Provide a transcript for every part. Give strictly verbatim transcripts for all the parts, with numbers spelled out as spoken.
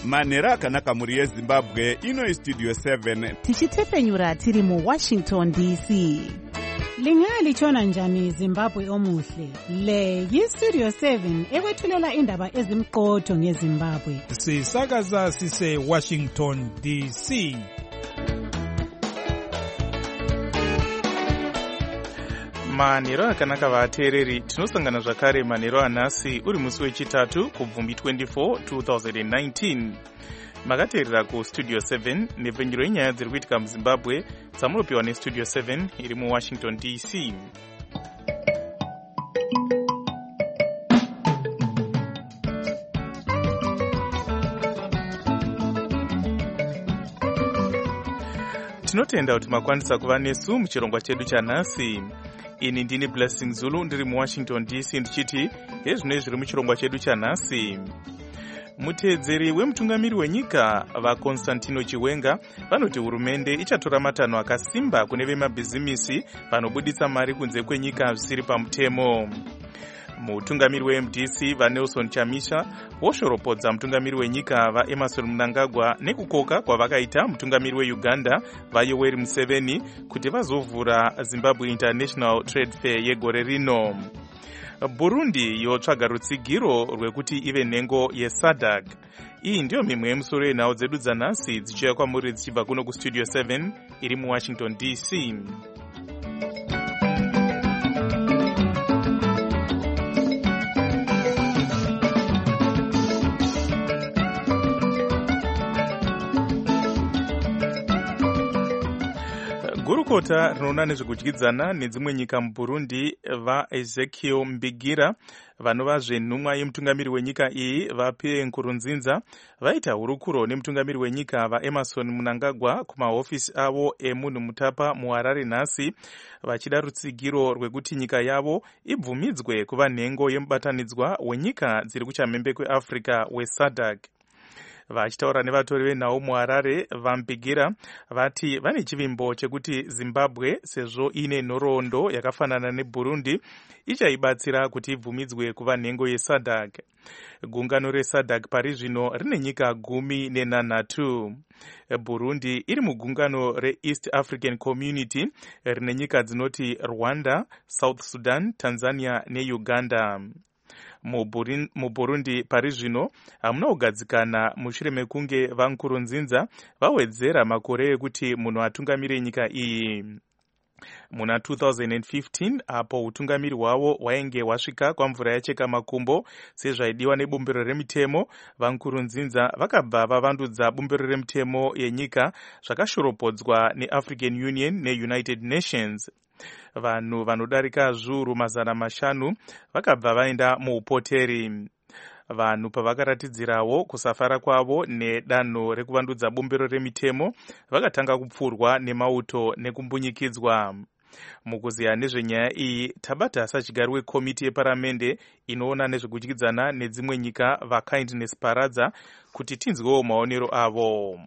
manhero akanaka mhuri yezimbabwe. Ino Studio seven tichitepenyura tiri muWashington D C. Lingalitshona njani Zimbabwe omuhle? Le yiStudio seven ekwethulela indaba ezimqotho ngeZimbabwe. Sisakaza sise Washington D C. Manhero akanaka vateereri, tinosangana zvakare manhero anhasi uri musi wechitatu kubvumbi twenty-four two thousand nineteen. Makateerera kuStudio seven nepfenyuro yenyaya dziri kuitika muZimbabwe dzamunopiwa neStudio seven iri muWashington D C. Tinotenda kuti makwanisa kuva nesu muchirongwa chedu chanhasi. Ini ndini Blessing Zulu ndiri muWashington D C ndichiti hezvino zviri muchirongwa chedu chanhasi. Muteedzeri wemutungamiri wenyika vaConstantino Chiwenga vanoti hurumende ichatora matanho akasimba kune vemabhizimisi vanobuditsa mari kunze kwenyika zvisiri pamutemo. Mutungamiri weM D C vaNelson Chamisa voshoropodza mutungamiri wenyika vaEmerson Mnangagwa nekukoka kwavakaita mutungamiri weUganda vaYoweri Museveni kuti vazovhura Zimbabwe International Trade Fair yegore rino. Burundi yotsvaga rutsigiro rwekuti ive nhengo yeSADC. Iyi ndiyo mimwe yemusoro yenhau dzedu dzanhasi dzichiuya kwamuri dzichibva kuno kuStudio seven iri muWashington D C. Gurukota rinoona nezvekudyidzana nedzimwe nyika muBurundi vaEzekiel Mbigira vanovazve nhumwa yemutungamiri wenyika iyi vaPierre Nkurunziza vaita hurukuro nemutungamiri wenyika vaEmerson Mnangagwa kumahofisi avo emunhu mutapa muHarare nhasi vachida rutsigiro rwekuti nyika yavo ibvumidzwe kuva nhengo yemubatanidzwa wenyika dziri kuchamhembe kweAfrica weSADC. Vachitaura nevatori venhau muHarare vaMbigira vati vane chivimbo chekuti Zimbabwe sezvo ine nhoroondo yakafanana neBurundi ichaibatsira kuti ibvumidzwe kuva nhengo yeSADC. Gungano reSADC pari zvino rine nyika gumi nenhanhatu. Burundi iri mugungano reEast African Community rine nyika dzinoti Rwanda, South Sudan, Tanzania neUganda. MuBurundi pari zvino hamuna kugadzikana mushure mekunge vaNkurunziza vawedzera makore ekuti munhu atungamire nyika iyi. Muna two thousand fifteen apo utungamiri hwavo hwainge hwasvika kwamvura yacheka makumbo sezvaidiwa nebumbiro remitemo, vaNkurunziza vakabva vavandudza bumbiro remitemo yenyika zvakashoropodzwa neAfrican Union neUnited Nations. Vanhu vanodarika zviuru mazana mashanu vakabva vaenda muupoteri. Vanhu pavakaratidzirawo kusafara kwavo nedanho rekuvandudza bumbiro remitemo vakatanga kupfurwa nemauto nekumbunyikidzwa. Mukuziya nezvenyaya iyi tabata sachigari wekomiti yeparamende inoona nezvekudyidzana nedzimwe nyika vaKindness Paradza kuti tinzwewo maonero avo.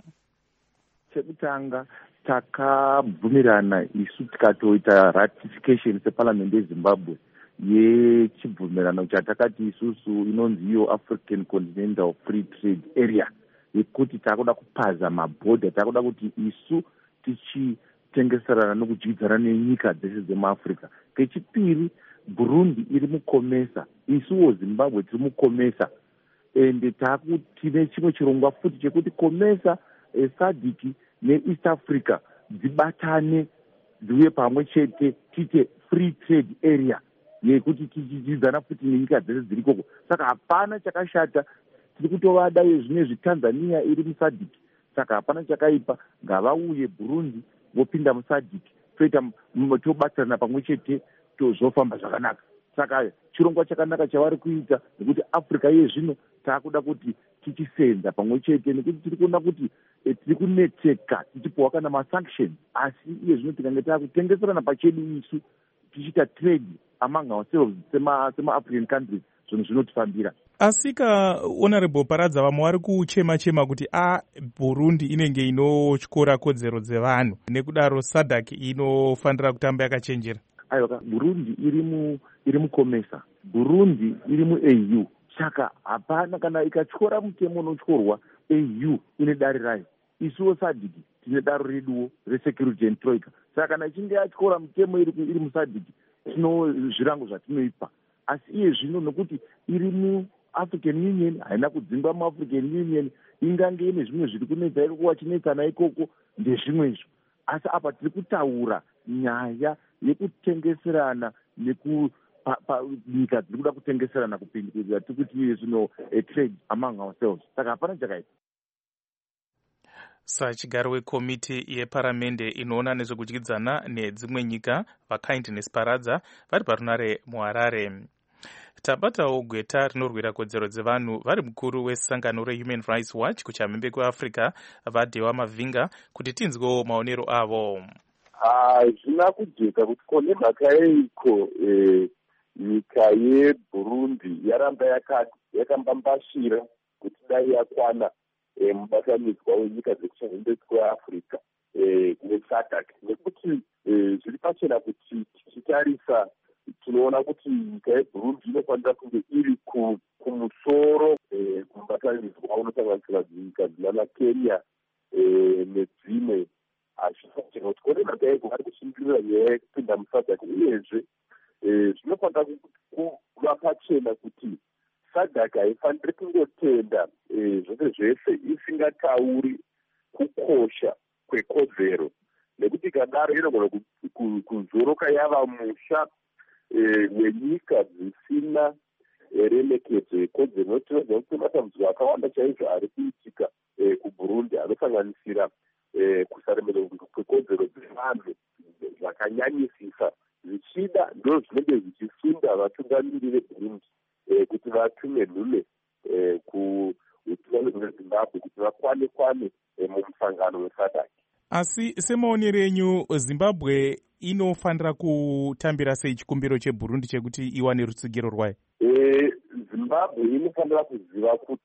Chekutanga takabvumirana isu tikatoita ratification separlament yeZimbabwe yechibvumirano chatakati isusu inonzi iyo African Continental Free Trade Area yekuti takuda kupaza mabhodha, takuda kuti isu tichitengeserana nekudyidzana nenyika dzese dzemuAfrica. Kechipiri, Burundi iri mukomesa, isuwo Zimbabwe tiri mukomesa, ende takutine chimwe chirongwa futi chekuti komesa SADC neEast Africa dzibatane dziuye pamwe chete tite free trade area yekuti tichidyidzana futi nenyika dzese dziri koko. Saka hapana chakashata, tiri kutovada zvinezvi Tanzania iri muSADC, saka hapana chakaipa, ngavauye Burundi vopinda muSADC toita tobatsirana pamwe chete tozofamba zvakanaka. Saka chirongwa chakanaka chavari kuita nekuti Africa yezvino takuda kuti tichisenza pamwe chete nekuti tiri kuona kuti e, tiri kunetseka tichipuwa kana masanctions, asi iye zvino tikange takutengeserana pachedu isu tichiita trade among ourselves sema sema African countries zvinhu zvinotifambira. Asika Honorable Paradza vamwe vari kuchema chema kuti a Burundi inenge inotyora kodzero dzevanhu nekudaro SADC inofanira kutamba yakachenjera. Aiwa, Burundi iri mu iri mukomesa, Burundi iri muA U, saka hapana kana ikatyora mutemo unotyorwa A U ine dare rayo, isuwo sadiki tine daro reduwo resecurity and troika. Saka kana ichinge yatyora mitemo iri iri musadiki tino zvirango zvatinoipa, asi iye zvino nokuti iri muAfrican Union haina kudzingwa muAfrican Union, ingange ine zvimwe zviri kunetsa ikoko wachinetsana ikoko ndezvimwezvo. Asi apa tiri kutaura nyaya yekutengeserana neku nyika dziri kuda kutengeserana kupindikira tikuti zvino trade among ourselves. Saka hapana chakaita. Sachigaro wekomiti yeparamende inoona nezvekudyidzana nedzimwe nyika vaKindness Paradza vari parunare muHarare. Tabatawo gweta rinorwira kodzero dzevanhu vari mukuru wesangano reHuman Rights Watch kuchamhembe kweAfrica vaDhewa Mavinga kuti tinzwewo maonero avo. Hazvina kujeka kuti kone mhaka yeiko nyika yeBurundi yaramba yakambambashira kuti dai yakwana mubatanidzwa wenyika dzekuchamhembe kweAfrica neSADC, nekuti zviri pachena kuti tichitarisa tinoona kuti nyika yeBurundi inofanira kunge iri kumusoro kumubatanidzwa unosanganisira nyika dzinana Kenya nedzimwe. Hazvina kuti kone mhaka yeiko vari kushingirira nyaya yekupinda muSADC, uyezve zvinofanira kuva pachena kuti SADC haifaniri kungotenda zvose zvese isingatauri kukosha kwekodzero, nekuti ikadaro inogona kuzoroka yava musha wenyika dzisina remekedzo yekodzero. Notinozwa kuti matambudziko akawanda chaizvo ari kuitika kuBurundi anosanganisira kusaremerwa kwekodzero dzevanhu zvakanyanyisisa, zvichida ndo zvinenge zvichisunda vatungamiri veBurundi kuti vatume nhume kuutungamiri hweZimbabwe kuti vakwane kwane mumusangano weSADC. Asi semaonero enyu, Zimbabwe inofanira kutambira sei chikumbiro cheBurundi chekuti iwane rutsigiro rwayo? Zimbabwe inofanira kuziva kuti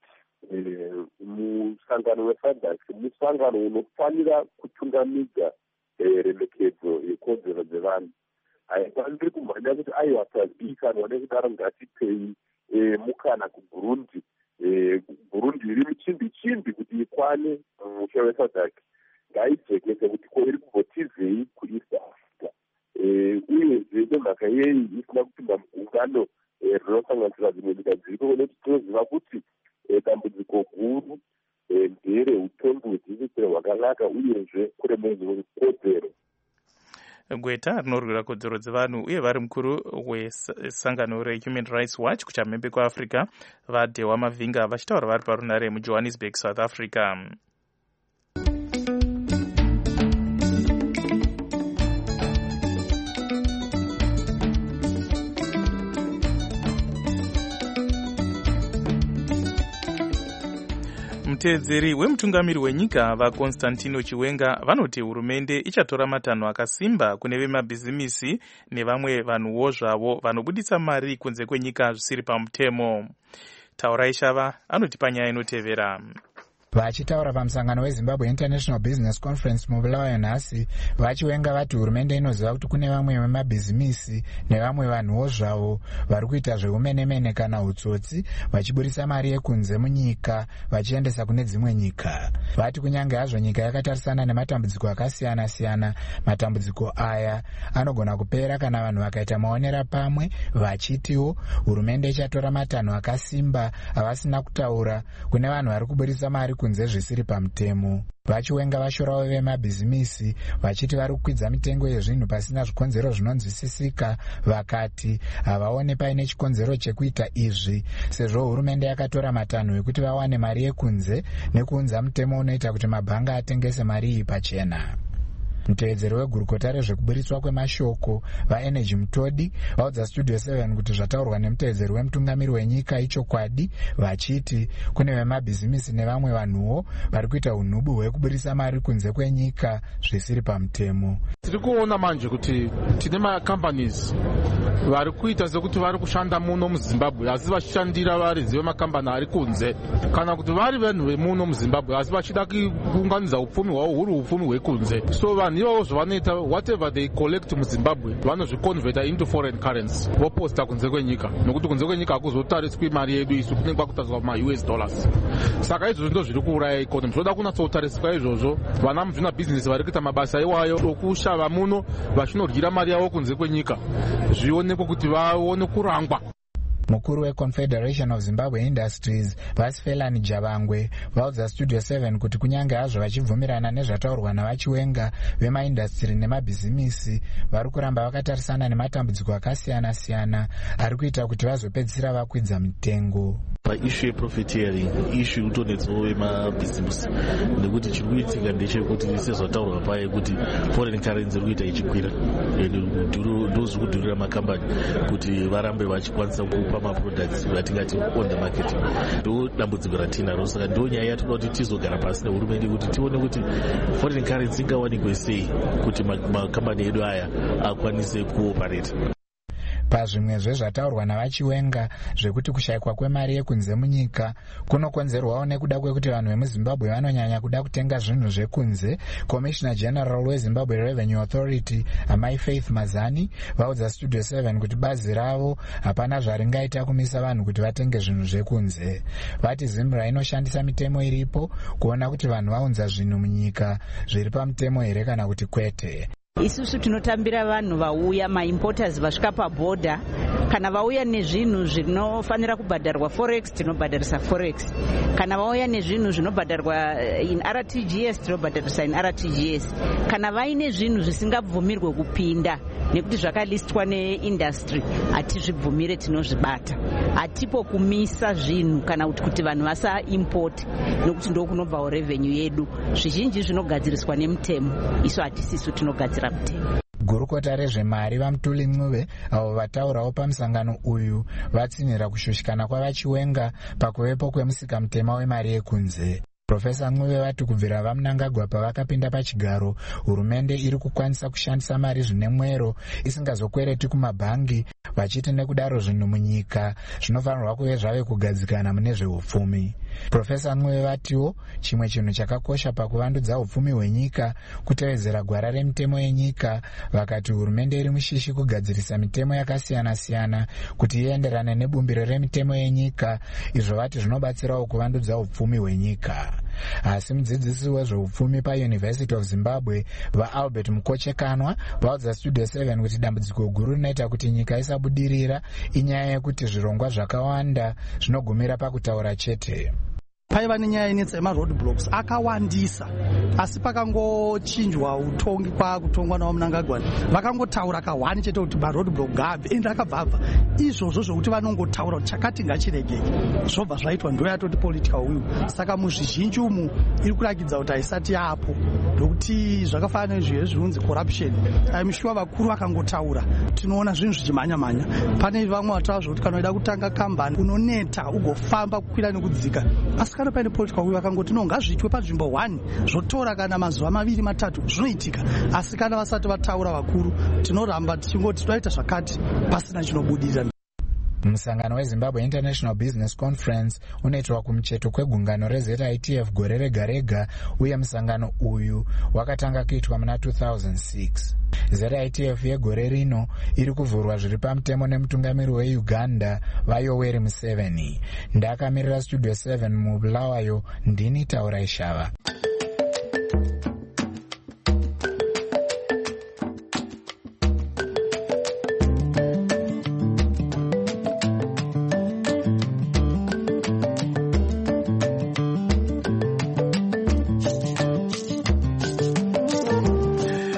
musangano weSADC musangano unofanira kutungamidza remekedzo yekodzero dzevanhu. Haifaniri kumhanya kuti aiwa tazivikanwa nekudaro ngatipei mukana kuBurundi. Burundi iri muchimbi chimbi kuti ikwane musha weSADC, ngaijekese kuti ko iri kumbotizei kuEast Africa, uyezve nemhaka yei isina kupinda mugungano rinosanganisira dzimwe nyika dziriko, nekuti tinoziva kuti dambudziko guru ndereutongodzi utsvene hwakanaka uyezve kuremedzwa kwekodzero. Gweta rinorwira kodzero dzevanhu uye vari mukuru wesangano reHuman Rights Watch kuchamhembe kweAfrica vaDhewa Mavinga vachitaura vari parunare muJohannesburg, South Africa. Mutedzeri wemutungamiri wenyika vaConstantino Chiwenga vanoti hurumende ichatora matanho akasimba kune vemabhizimisi nevamwe vanhuwo zvavo vanobuditsa mari kunze kwenyika zvisiri pamutemo. Taurai Shava anoti panyaya inotevera. Vachitaura pamusangano weZimbabwe International Business Conference muvulayo nhasi, vaChiwenga vati hurumende inoziva kuti kune vamwe vemabhizimisi nevamwe vanhuwo zvavo vari kuita zveumenemene kana utsotsi, vachiburisa mari yekunze munyika vachiendesa kune dzimwe nyika. Vati kunyange hazvo nyika yakatarisana nematambudziko akasiyana-siyana, matambudziko aya anogona kupera kana vanhu vakaita maonera pamwe, vachitiwo hurumende ichatora matanho akasimba avasina kutaura kune vanhu vari kuburisa mari kunze zvisiri pamutemo. VaChiwenga vashorawo vemabhizimisi vachiti vari kukwidza mitengo yezvinhu pasina zvikonzero zvinonzwisisika, vakati havaone paine chikonzero chekuita izvi sezvo hurumende yakatora matanho ekuti vawane mari yekunze nekuunza mutemo unoita kuti mabhanga atengese mari iyi pachena. Mutevedzeri wegurukota rezvekuburitswa kwemashoko vaEnergy Mutodi vaudza Studio seven kuti zvataurwa nemutevedzeri wemutungamiri wenyika ichokwadi, vachiti kune vemabhizimisi nevamwe vanhuwo vari kuita unhubu hwekuburisa mari kunze kwenyika zvisiri pamutemo. Tiri kuona manje kuti tine macompanies vari kuita sekuti vari kushanda muno muzimbabwe asi vachishandira varidzi vemakambani ari kunze, kana kuti vari vanhu vemuno muzimbabwe asi vachida kuunganidza upfumi hwavo huri upfumi hwekunze. So vanhu ivavo zvavanoita, whatever they collect muzimbabwe vanozviconverta into foreign currency voposta kunze kwenyika, nokuti kunze kwenyika hakuzotariswi mari yedu isu, kunenge kwakutariswa ma-U S dollars. Saka izvozvo ndo zviri kuuraya ikonomi. Zvoda kunatsotariswa izvozvo, vana muzvina bhizinesi vari kuita mabasa iwayo okushava muno vachinodyira mari yavo kunze kwenyika zvionekwe kuti vaone kurangwa. Mukuru weConfederation of Zimbabwe Industries Vasifelani Javangwe vaudza Studio seven kuti kunyange hazvo vachibvumirana nezvataurwa navachiwenga vemaindastiri nemabhizimisi, vari kuramba vakatarisana nematambudziko akasiyana siyana ari kuita kuti vazopedzisira vakwidza mitengo. Paishu yeprofiteering ishu utonetsawo vemabhizimisi, nekuti chiri kuitika ndechekuti sezvataurwa paye kuti foreign currency iri kuita ichikwira, ndozviri kudhurira makambani kuti varambe vachikwanisa kupa maproducts atingati on the market. Ndo dambudziko ratinaro, saka ndo nyaya yatoda kuti tizogara pasi nehurumende kuti tione kuti foreign currency ingawanikwe sei kuti makambani edu aya akwanise kuoperate. Pazvimwe zvezvataurwa navachiwenga zvekuti kushayikwa kwemari yekunze munyika kunokonzerwawo nekuda kwekuti vanhu vemuzimbabwe vanonyanya kuda kutenga zvinhu zvekunze, Commissioner General weZimbabwe Revenue Authority Amai Faith Mazani vaudza Studio seven kuti bazi ravo hapana zvaringaita kumisa vanhu kuti vatenge zvinhu zvekunze. Vati Zimbra inoshandisa mitemo iripo kuona kuti vanhu vaunza zvinhu munyika zviri pamutemo here kana kuti kwete. Isusu tinotambira vanhu vauya maimporters vasvika pabhodha, kana vauya nezvinhu zvinofanira kubhadharwa forex tinobhadharisa forex, kana vauya nezvinhu zvinobhadharwa in R T G S tinobhadharisa in R T G S, kana vaine zvinhu zvisingabvumirwe kupinda nekuti zvakalistwa neindustry hatizvibvumire tinozvibata. Hatipo kumisa zvinhu kana kuti kuti vanhu vasa import, nekuti ndo kunobvawo revenue yedu. Zvizhinji zvinogadziriswa nemutemo, isu hatisisu tinogadzira mutemo. Gurukota rezvemari vaMutuli Ncube avo vataurawo pamusangano uyu vatsinhira kushushikana kwavachiwenga pakuvepo kwemusika mutema wemari yekunze. Profesa Ncube vati kubvira vaMnangagwa pavakapinda pachigaro, hurumende iri kukwanisa kushandisa mari zvine mwero isingazokwereti kumabhangi, vachiti nekudaro zvinhu munyika zvinofanirwa kuve zvave kugadzikana mune zveupfumi. Profesa Ncube vatiwo chimwe chinhu chakakosha pakuvandudza upfumi hwenyika kutevedzera gwara remitemo yenyika, vakati hurumende iri mushishi kugadzirisa mitemo yakasiyana siyana kuti ienderane nebumbiro remitemo yenyika, izvo vati zvinobatsirawo kuvandudza upfumi hwenyika. Asi mudzidzisi wezveupfumi paUniversity of Zimbabwe vaAlbert Mukochekanwa vaudza Studio seven kuti dambudziko guru rinoita kuti nyika isabudirira inyaya yekuti zvirongwa zvakawanda zvinogumira pakutaura chete. Paiva nenyaya inetsa yemaroadblocks akawandisa, asi pakangochinjwa utongi kwakutongwa nawo Mnangagwa vakangotaura kahwani chete kuti maroadblock ngabve, ende akabvabva izvozvo zvokuti vanongotaura kuti chakati ngachiregeke, zvobva zvaitwa ndo yatoti political will. Saka muzvizhinji umu iri kurakidza kuti haisati yapo, ndokuti zvakafanana nezviyo zvinonzi corruption. I'm sure vakuru vakangotaura tinoona zvinhu zvichimhanya-mhanya. Pane vamwe vataura zvokuti kana uida kutanga kambani unoneta ugofamba kukwira nekudzika, asi kana paine political will vakangoti no ngazviitwe panzvimbo one zvotora kana mazuva maviri matatu zvinoitika. Asi kana vasati vataura vakuru tinoramba tichingoti toita zvakati pasina chinobudirira. Musangano weZimbabwe International Business Conference unoitwa kumucheto kwegungano reZ I T F gore rega rega, uye musangano uyu wakatanga kuitwa muna two thousand six. Z I T F yegore rino iri kuvhurwa zviri pamutemo nemutungamiri weUganda vaYoweri Museveni. Ndakamirira Studio seven muBulawayo, ndini Taura Ishava.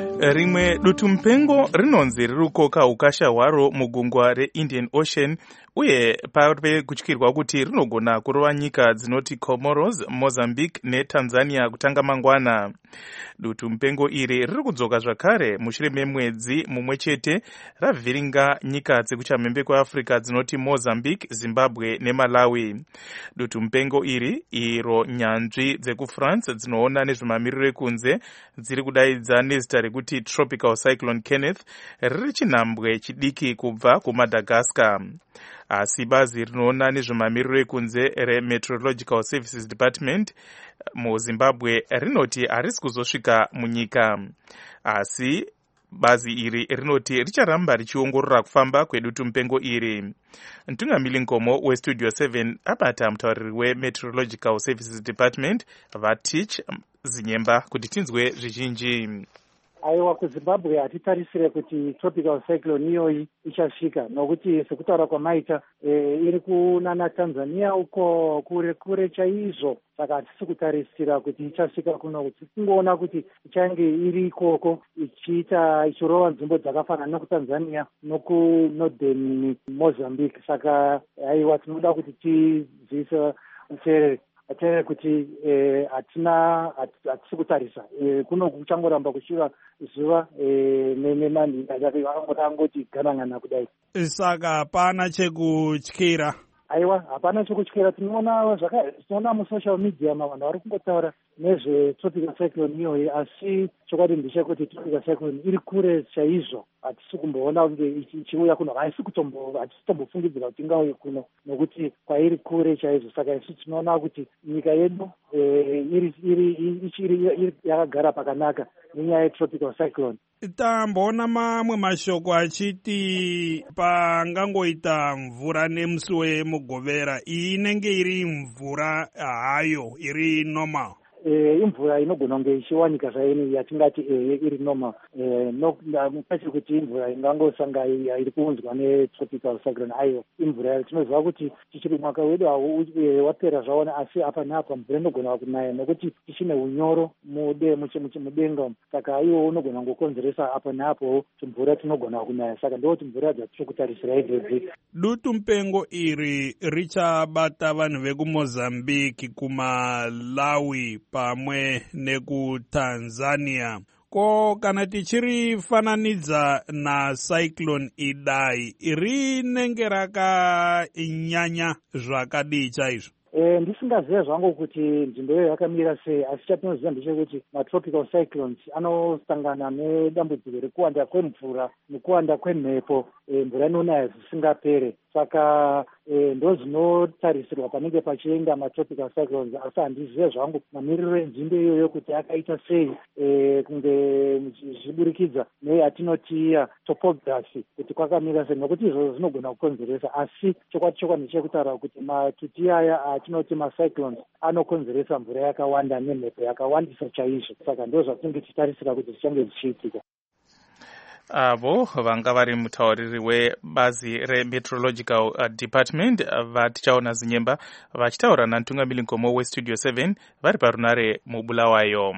Rimwe dutu mupengo rinonzi riri kukoka ukasha hwaro mugungwa reIndian Ocean uye pari kutyirwa kuti rinogona kurova nyika dzinoti Comoros, Mozambique neTanzania kutanga mangwana. Dutu mupengo iri riri kudzoka zvakare mushure memwedzi mumwe chete ravhiringa nyika dzekuchamhembe kweAfrica dzinoti Mozambique, Zimbabwe neMalawi. Dutu mupengo iri iro nyanzvi dzekuFrance dzinoona nezvemamiriro ekunze dziri kudaidza nezita rekuti Tropical Cyclone Kenneth riri chinhambwe chidiki kubva kuMadagascar. Asi bazi rinoona nezvemamiriro ekunze reMeteorological Services Department muZimbabwe rinoti harisi kuzosvika munyika. Asi bazi iri rinoti richaramba richiongorora kufamba kwedutu mupengo iri. Mtungamiri Nkomo weStudio seven abata mutauriri weMeteorological Services Department Vatich Zinyemba kuti tinzwe zvizhinji. Aiwa, kuZimbabwe hatitarisire kuti tropical cyclone iyoyi ichasvika, nokuti sekutaura kwamaita e, iri kunana Tanzania uko kure kure chaizvo, saka hatisi kutarisira kuti ichasvika kuno, kuti tingoona kuti ichange iri ikoko ichiita ichirova nzvimbo dzakafanana nokuTanzania noku Northern Mozambique. Saka aiwa, tinoda kuti tiziise uteereri atere kuti hatina hatisi kutarisa kuno kuchangoramba kuchiva zuva nemanhi angoti ganangana kudai. Saka hapana chekutyira. Aiwa, hapana chekutyira. Tinoona tinoona musocial media vanhu vari kungotaura nezvetropical cyclone iyoyi, asi chokwadi ndechekuti tropical cyclone iri kure chaizvo. Hatisi kumboona kunge ichiuya kuno, haisi kutombofungidzira kuti ingauye kuno nokuti kwairi kure chaizvo. Saka isu tinoona kuti nyika yedu iri yakagara pakanaka nenyaya yetropical cyclone. Tamboona mamwe mashoko achiti pangangoita mvura nemusi wemugovera, iyi inenge iri mvura hayo iri normal. E, imvura inogona kunge ichiwanika zvaini yatingati e, iri normal. E, nokuti kuti imvura ingangosanga iri kuunzwa netropical cyclone aiyo imvura tinoziva kuti tichiri mwaka wedu wapera zvaona, asi apa neapa mvura inogona kunaya nokuti tichine unyoro mudenga, saka iwo unogona kungokonzeresa apa neapo mvura tinogona kunaya. Saka ndoti mvura dzatiri kutarisira idzi. Dutu mupengo iri richabata vanhu vekuMozambique, kuMalawi pamwe nekuTanzania. Ko kana tichirifananidza na cyclone idai, rinenge rakanyanya zvakadii chaizvo? E, ndisingaziva zvangu kuti nzvimbo iyo yakamira sei, asi chatinoziva ndechekuti matropical cyclones anosangana nedambudziko rekuwanda kwemvura nekuwanda kwemhepo, e, mvura inonaya zvisingapere. Saka e, ndo zvinotarisirwa panenge pachienda matropical cyclones, asi handizive zvangu mamiriro enzvimbo iyoyo kuti akaita sei, e, kunge zviburikidza neyatinoti topography kuti kwakamira sei, nokuti izvozvo zvinogona kukonzeresa. Asi chokwadi chokwadi ndechekutaura kuti matuti aya atinoti macyclones anokonzeresa mvura yakawanda nemhepo yakawandisa chaizvo. Saka ndo zvatinenge tichitarisira kuti zvichange zvichiitika. Avo vanga vari mutauriri webazi reMeteorological Department Vatichaona Zinyemba vachitaura naMtungamiri Nkomo weStudio seven vari parunare muBulawayo.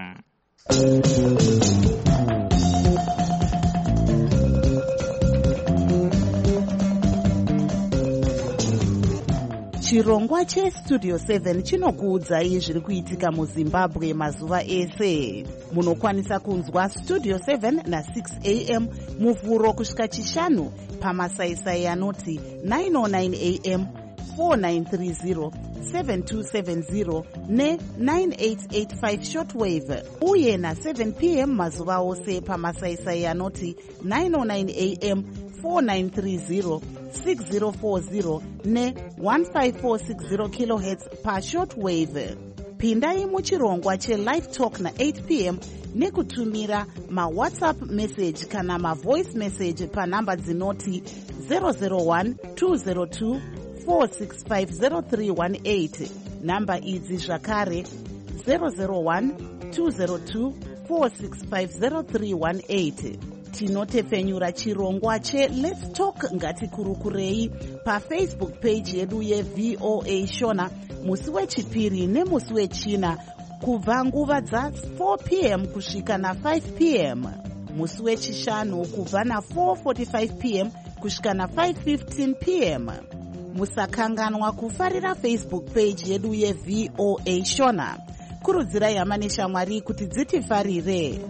Chirongwa cheStudio seven chinokuudzai zviri kuitika muZimbabwe mazuva ese. Munokwanisa kunzwa Studio seven na six a m muvhuro kusvika chishanu pamasaisai anoti nine oh nine a m, four nine three zero, seven two seven zero ne nine eight eight five shortwave, uye na seven p m mazuva ose pamasaisai anoti nine oh nine a m, four nine three zero, six zero four zero ne one five four six zero kilohertz pa shortwave. Pindai muchirongwa cheLive Talk na eight p m nekutumira mawhatsapp message kana mavoice message panhamba dzinoti zero zero one two zero two four six five zero three one eight. Namba idzi zvakare zero zero one two zero two four six five zero three one eight. Tinotepfenyura chirongwa che Let's Talk ngatikurukurei paFacebook page yedu yeV O A Shona musi wechipiri nemusi wechina kubva nguva dza four p m kusvika na five p m, musi wechishanu kubva na four forty-five p m kusvika na five fifteen p m. musakanganwa kufarira Facebook page yedu yeV O A Shona. Kurudzirai hama neshamwari kuti dzitifarire.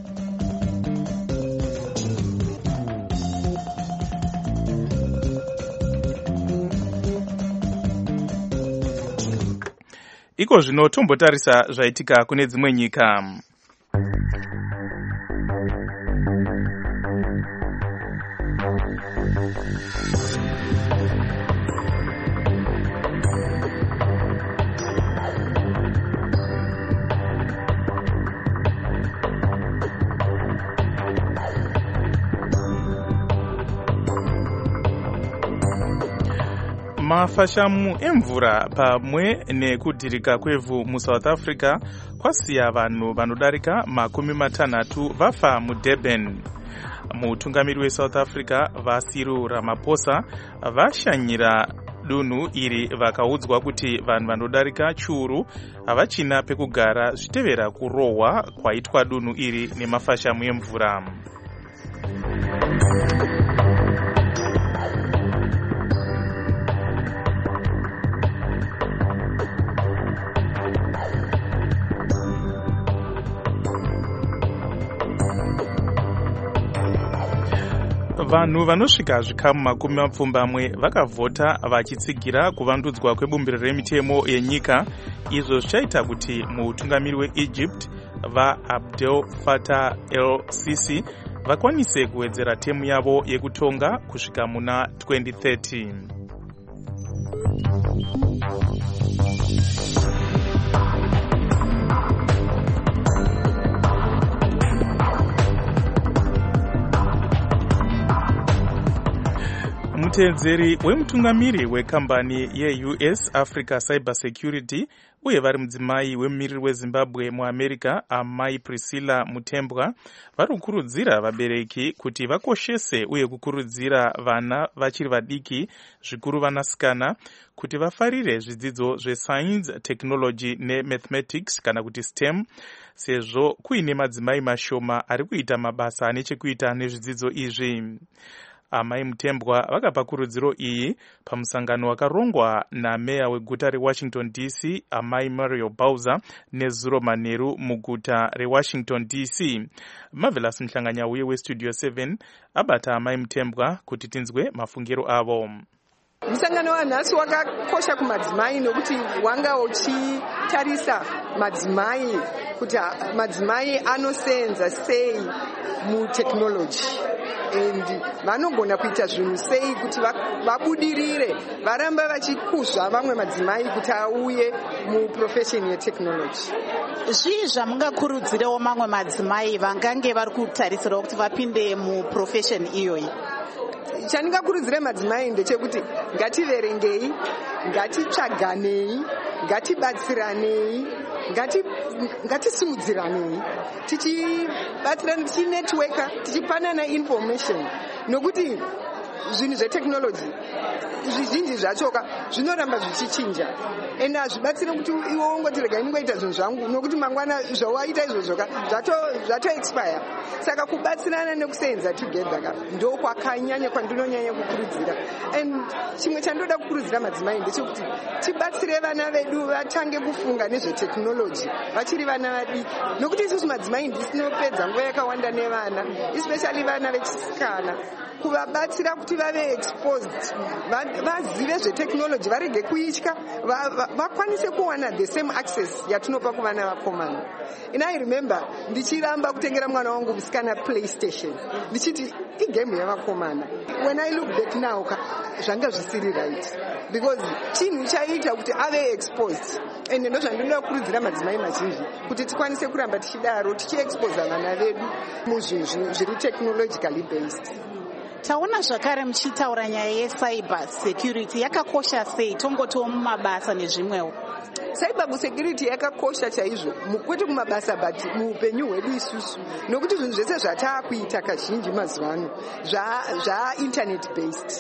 Iko zvino tombotarisa zvaitika kune dzimwe nyika. Mafashamu emvura pamwe nekudhirika kwevhu muSouth Africa kwasiya vanhu vanodarika makumi matanhatu vafa muDurban. Mutungamiri weSouth Africa Cyril Ramaphosa vashanyira dunhu iri vakaudzwa kuti vanhu vanodarika chiuru havachina pekugara zvitevera kurohwa kwaitwa dunhu iri nemafashamu emvura. Vanhu vanosvika zvikamu makumi mapfumbamwe vakavhota vachitsigira kuvandudzwa kwebumbiro remitemo yenyika, izvo zvichaita kuti mutungamiri weEgypt vaAbdel Fattah el-Sisi vakwanise kuwedzera temu yavo yekutonga kusvika muna twenty thirty. Mutedzeri wemutungamiri wekambani yeU S Africa Cyber Security uye vari mudzimai wemumiriri weZimbabwe muAmerica amai Priscilla Mutembwa vari kukurudzira vabereki kuti vakoshese uye kukurudzira vana vachiri vadiki zvikuru vanasikana kuti vafarire zvidzidzo zveScience, Technology neMathematics kana kuti STEM, sezvo kuine madzimai mashoma ari kuita mabasa ane chekuita nezvidzidzo izvi. Amai Mutembwa vakapa kurudziro iyi pamusangano wakarongwa nameya weguta reWashington D C amai Mario Bowser nezuro manheru muguta reWashington D C. Marvelous Mhlanganyauye weStudio seven abata amai Mutembwa kuti tinzwe mafungiro avo. Musangano wanhasi wakakosha kumadzimai nokuti wanga uchitarisa madzimai kuti madzimai anosenza sei mutekinoloji and vanogona kuita zvinhu sei kuti vabudirire varamba vachikuzva vamwe madzimai kuti auye muprofesheni yetekinoloji. Zvii zvamungakurudzirewo mamwe madzimai vangange vari kutarisirawo kuti vapinde muprofesheni iyoyi? Chandingakurudzire madzimai ndechekuti ngativerengei, ngatitsvaganei, ngatibatsiranei, ngatisimudziranei, tichibatsirana, tichinetworka, tichipanana information, nokuti zvinhu zvetekinoloji zvizhinji zvachoka zvinoramba zvichichinja ende hazvibatsire kuti iwe ungoti rega ndingoita zvinhu zvangu nokuti mangwana zvawaita izvozvoka zvato expire. Saka kubatsirana nekusenza together ndo kwakanyanya kwandinonyanya kukurudzira. And chimwe chandoda kukurudzira madzimai ndechekuti tibatsire vana vedu vatange kufunga nezvetekinoloji vachiri vana vadiki, nokuti isusu madzimai ndisinopedza nguva yakawanda nevana, especially vana vechisikana, kuvabatsira kuti vave exposed, vazive zvetekinoloji, varege kuitya, vakwanise kuwana the same access yatinopa kuvana vakomana. And I remember ndichiramba kutengera mwana wangu musikana PlayStation ndichiti igame yavakomana. When I look back now zvanga zvisiri right, because chinhu chaita kuti ave exposed. And ndo zvandinoda kukurudzira madzimai mazhinji kuti tikwanise kuramba tichidaro tichiexpose vana vedu muzvinhu zviri technologically based. Taona zvakare muchitaura nyaya yecyber security yakakosha sei, tongotiwo mumabasa nezvimwewo. Cyber security yakakosha chaizvo kwete kumabasa but muupenyu hwedu isusu, nokuti zvinhu zvese zvataakuita kazhinji mazuva ano zva internet based.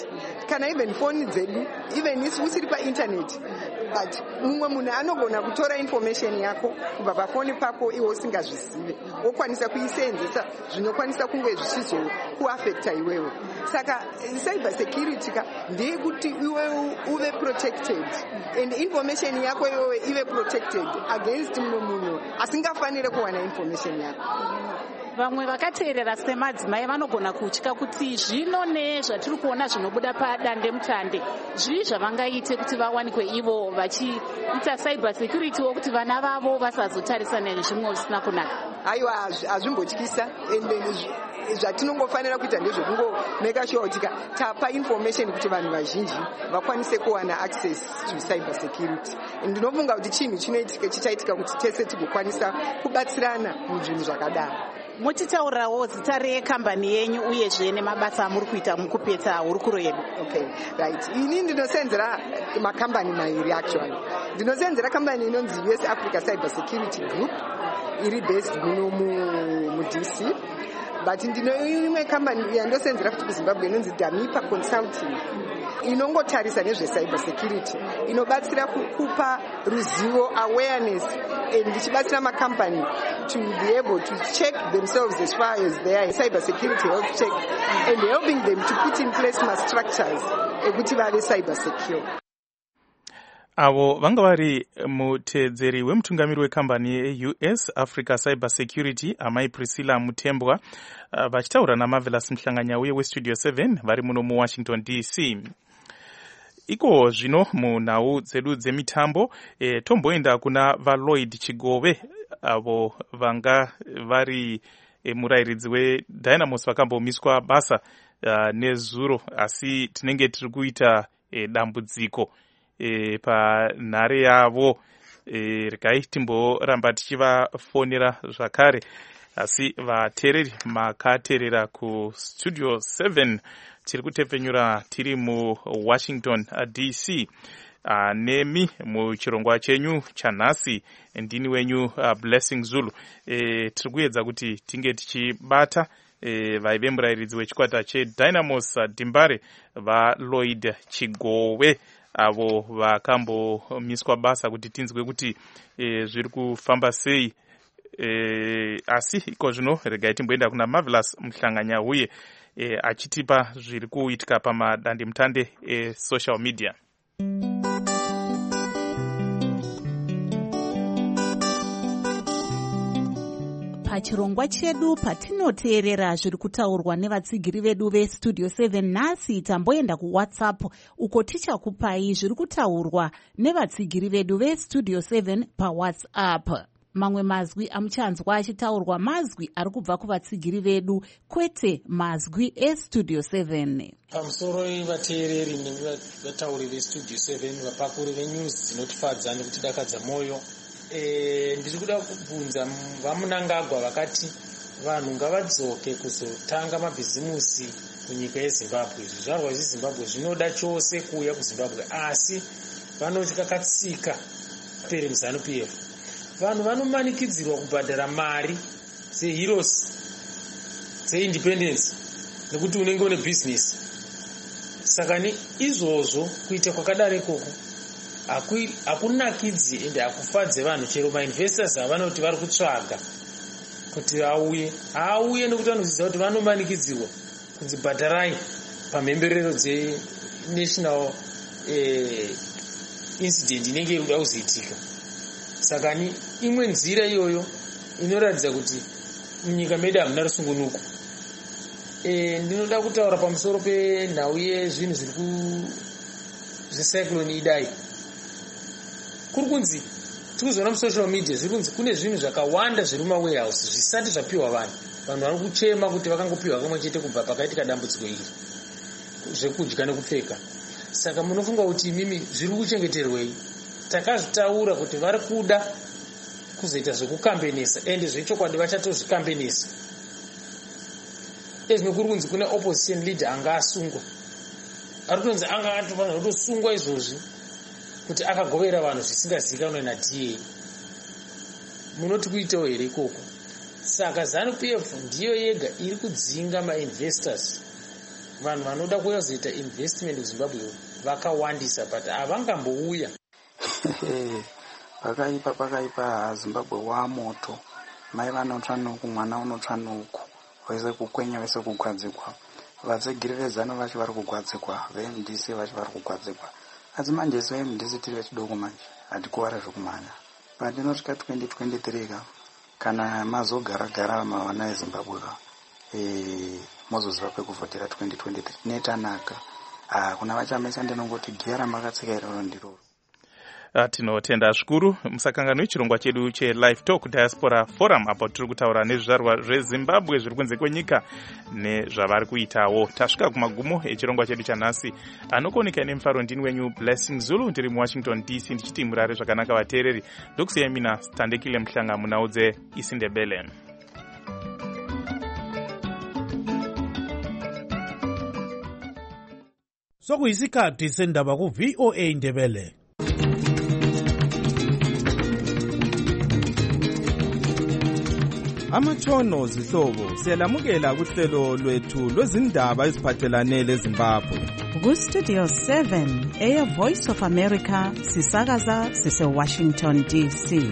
kana even foni dzedu even isi usiri paintaneti but mumwe munhu anogona kutora information yako kubva pafoni pako iwe usingazvizive wokwanisa kuisenzesa zvinokwanisa kunge zvichizokuafecta iwewe. Saka cyber security ka ndeyekuti iwe uve protected and information yako iwewe ive protected against mumwe munhu asingafanire kuwana information yako. Vamwe vakateerera semadzimai vanogona kutya kuti zvino nezvatiri kuona zvinobuda padande mutande zvii zvavangaite kuti vawanikwe ivo vachiita cyber security wokuti vana vavo vasazotarisana nezvimwe zvisina kunaka. Aiwa, hazvimbotyisa ende zvatinongofanira kuita ndezvekungomeka sure kuti tapa information kuti vanhu vazhinji vakwanise kuwana access to cyber security. Ndinofunga kuti chinhu chinoitika chichaitika kuti tese tigokwanisa kubatsirana muzvinhu zvakadaro. Muchitaurawo zita rekambani yenyu uyezve nemabasa amuri kuita mukupedza hurukuro yedu. Okay, right. Ini ndinosenzera makambani mairi actually. Ndinosenzera kambani inonzi U S Africa Cyber Security Group iri based muno mu D C. But ndino imwe kambani yandosenzera futi kuZimbabwe inonzi Damipa Consulting. Inongotarisa nezve cyber security, inobatsira kukupa ruzivo awareness and ichibatsira makampani to be able to check themselves as far as their cyber security health check and helping them to put in place my structures ekuti vave cyber secure. Avo vanga vari muteedzeri wemutungamiri wekambani ye-U S Africa Cyber Security amai Priscilla Mutembwa vachitaura naMarvelous Mhlanganyauye weStudio seven vari muno muWashington D C. Iko zvino munhau dzedu dzemitambo e, tomboenda kuna vaLloyd Chigove avo vanga vari e, murayiridzi weDynamos vakambomiswa basa uh, nezuro asi tinenge tiri kuita e, dambudziko E, panhare yavo e, regai timboramba tichivafonera zvakare asi vateereri makateerera kustudio seven tiri kutepfenyura tiri muWashington D C. Uh, nemi muchirongwa chenyu chanhasi ndini wenyu uh, Blessing Zulu e, tiri kuedza kuti tinge tichibata e, vaive murayiridzi wechikwata cheDynamos uh, Dimbare vaLloyd Chigove avo vakambomiswa basa kuti tinzwe kuti e, zviri kufamba sei e, asi iko zvino regai timboenda kuna Marvelous Mhlanganyauye e, achitipa zviri kuitika pamadandemutande esocial media. Pachirongwa chedu patinoteerera zviri kutaurwa nevatsigiri vedu veStudio seven nhasi tamboenda kuWhatsApp uko tichakupai zviri kutaurwa nevatsigiri vedu veStudio seven paWhatsApp. Mamwe mazwi amuchanzwa achitaurwa mazwi ari kubva kuvatsigiri vedu kwete mazwi eStudio seven. Pamusoro vateereri nevatauri veStudio seven vapakuri venews dzinotifadza nekutidakadza moyo. E, ndiri kuda kubvunza vamunangagwa vakati vanhu ngavadzoke kuzotanga mabhizimusi kunyika yeZimbabwe. Zvizvarwa zveZimbabwe zvinoda chose kuuya kuZimbabwe asi vanoti kakatsika pere muZanu P F. Vanhu vanomanikidzirwa kubhadhara mari dzeheroes dzeindependence nekuti unenge une business. Saka ni izvozvo kuita kwakadaro ikoko hakunakidzi ende hakufadze vanhu chero mainvestors avanoti vari kutsvaga kuti auye auye nekuti vanoziva kuti vanomanikidzirwa kunzi bhadharai pamhemberero dzenational eh, incident inenge iri kuda kuzoitika. Saka ni imwe nzira iyoyo inoratidza kuti munyika medu hamuna rusungunuko. E, ndinoda kutaura pamusoro penhau yezvinhu zviri ku zvecyclone Idai. Kuri kunzi tikuzoona musocial media zviri kunzi kune zvinhu zvakawanda zviri mumawarehouse zvisati zvapiwa vanhu. Vanhu vari kuchema kuti vakangopiwa kamwe chete kubva pakaitika dambudziko iri zvekudya nekupfeka. Saka munofunga kuti imimi zviri kuchengeterwei? Takazvitaura kuti vari kuda kuzoita zvekukambenesa ende zvechokwadi vachatozvikambenesa. Ezvino kuri kunzi kune opposition leader anga asungwa. Ari kunzi anga atofanira kutosungwa izvozvi kuti akagovera vanhu zvisingazivikanwe naD A. Munoti kuitawo here ikoko? Saka Zanu P F ndiyo yega iri kudzinga mainvestors vanhu vanoda kuzoita investment kuzimbabwe vakawandisa but havangambouya. pakaipa pakaipa zimbabwe wamoto mai vanotsva nuku mwana unotsva nuku vese kukwenya vese kugwadzikwa vatsegirerezano vacho vari kugwadzikwa vemdc vacho vari kugwadzikwa asi manje so vemdc tiri vechidoko manje hatikuwara zvokumhanya but inosvika twenty twenty-three ka kana mazogara-gara mavana ezimbabwe ka mozoziva pekuvhotera twenty twenty-three netanaka kuna vachamesa ndinongoti giya ramakatsika iroro ndiroro. Tinotenda zvikuru musakanganwa chirongwa chedu chelive talk diaspora forum apo tiri kutaura nezvizvarwa zvezimbabwe zviri kunze kwenyika nezvavari kuitawo. Tasvika kumagumo echirongwa chedu chanhasi. Anokoneka nemufaro ndini wenyu Blessing Zulu ndiri muwashington D C ndichiti murare zvakanaka vateereri. Ndokusiyai mina Standekile Mhlanga munaudze isiNdebele. Sokuyisikhathi sendaba ku V O A Ndebele. Amatshono zihlobo siyalamukela kuhlelo lwethu lwezindaba eziphathelane leZimbabwe. Ku Studio seven eya Voice of America sisakaza sise Washington D C.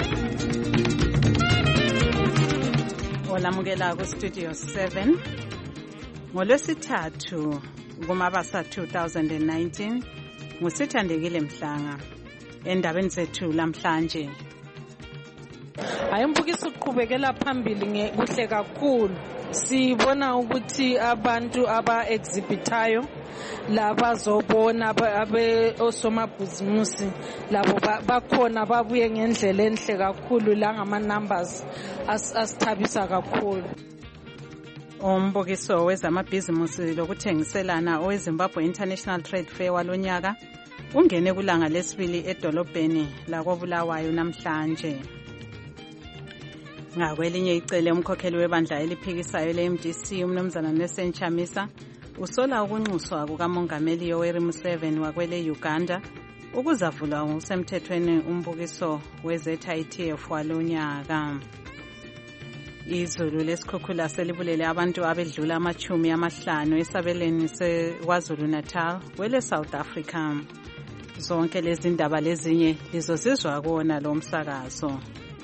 Olamukela ku Studio seven ngolwesithathu kumabasa two thousand nineteen ngusithandekile Mhlanga endabeni zethu lamhlanje. Hayi mbukiso uqhubekela phambili kuhle kakhulu. Sibona ukuthi abantu aba exhibitayo laba zobona abe osomabhizimusi labo bakhona babuye ngendlela enhle kakhulu la ngama numbers asithabisa kakhulu. Umbukiso wezamabhizimusi lokuthengiselana oweZimbabwe International Trade Fair walonyaka ungene kulanga lesibili edolobheni lakoBulawayo namhlanje. Ngakwelinye icele umkhokheli webandla eliphikisayo le-M D C umnumzana Nelson Chamisa usola ukunxuswa kukamongameli Yoweri Museveni wakwele Uganda ukuzavulwa ngokusemthethweni umbukiso we-Z I T F walonyaka. Izulu lesikhukhula selibulele abantu abedlula amachumi amahlanu esabeleni seKwaZulu Natal kwele South Africa. Zonke lezi ndaba lezinye lizozizwa kuona lo msakazo.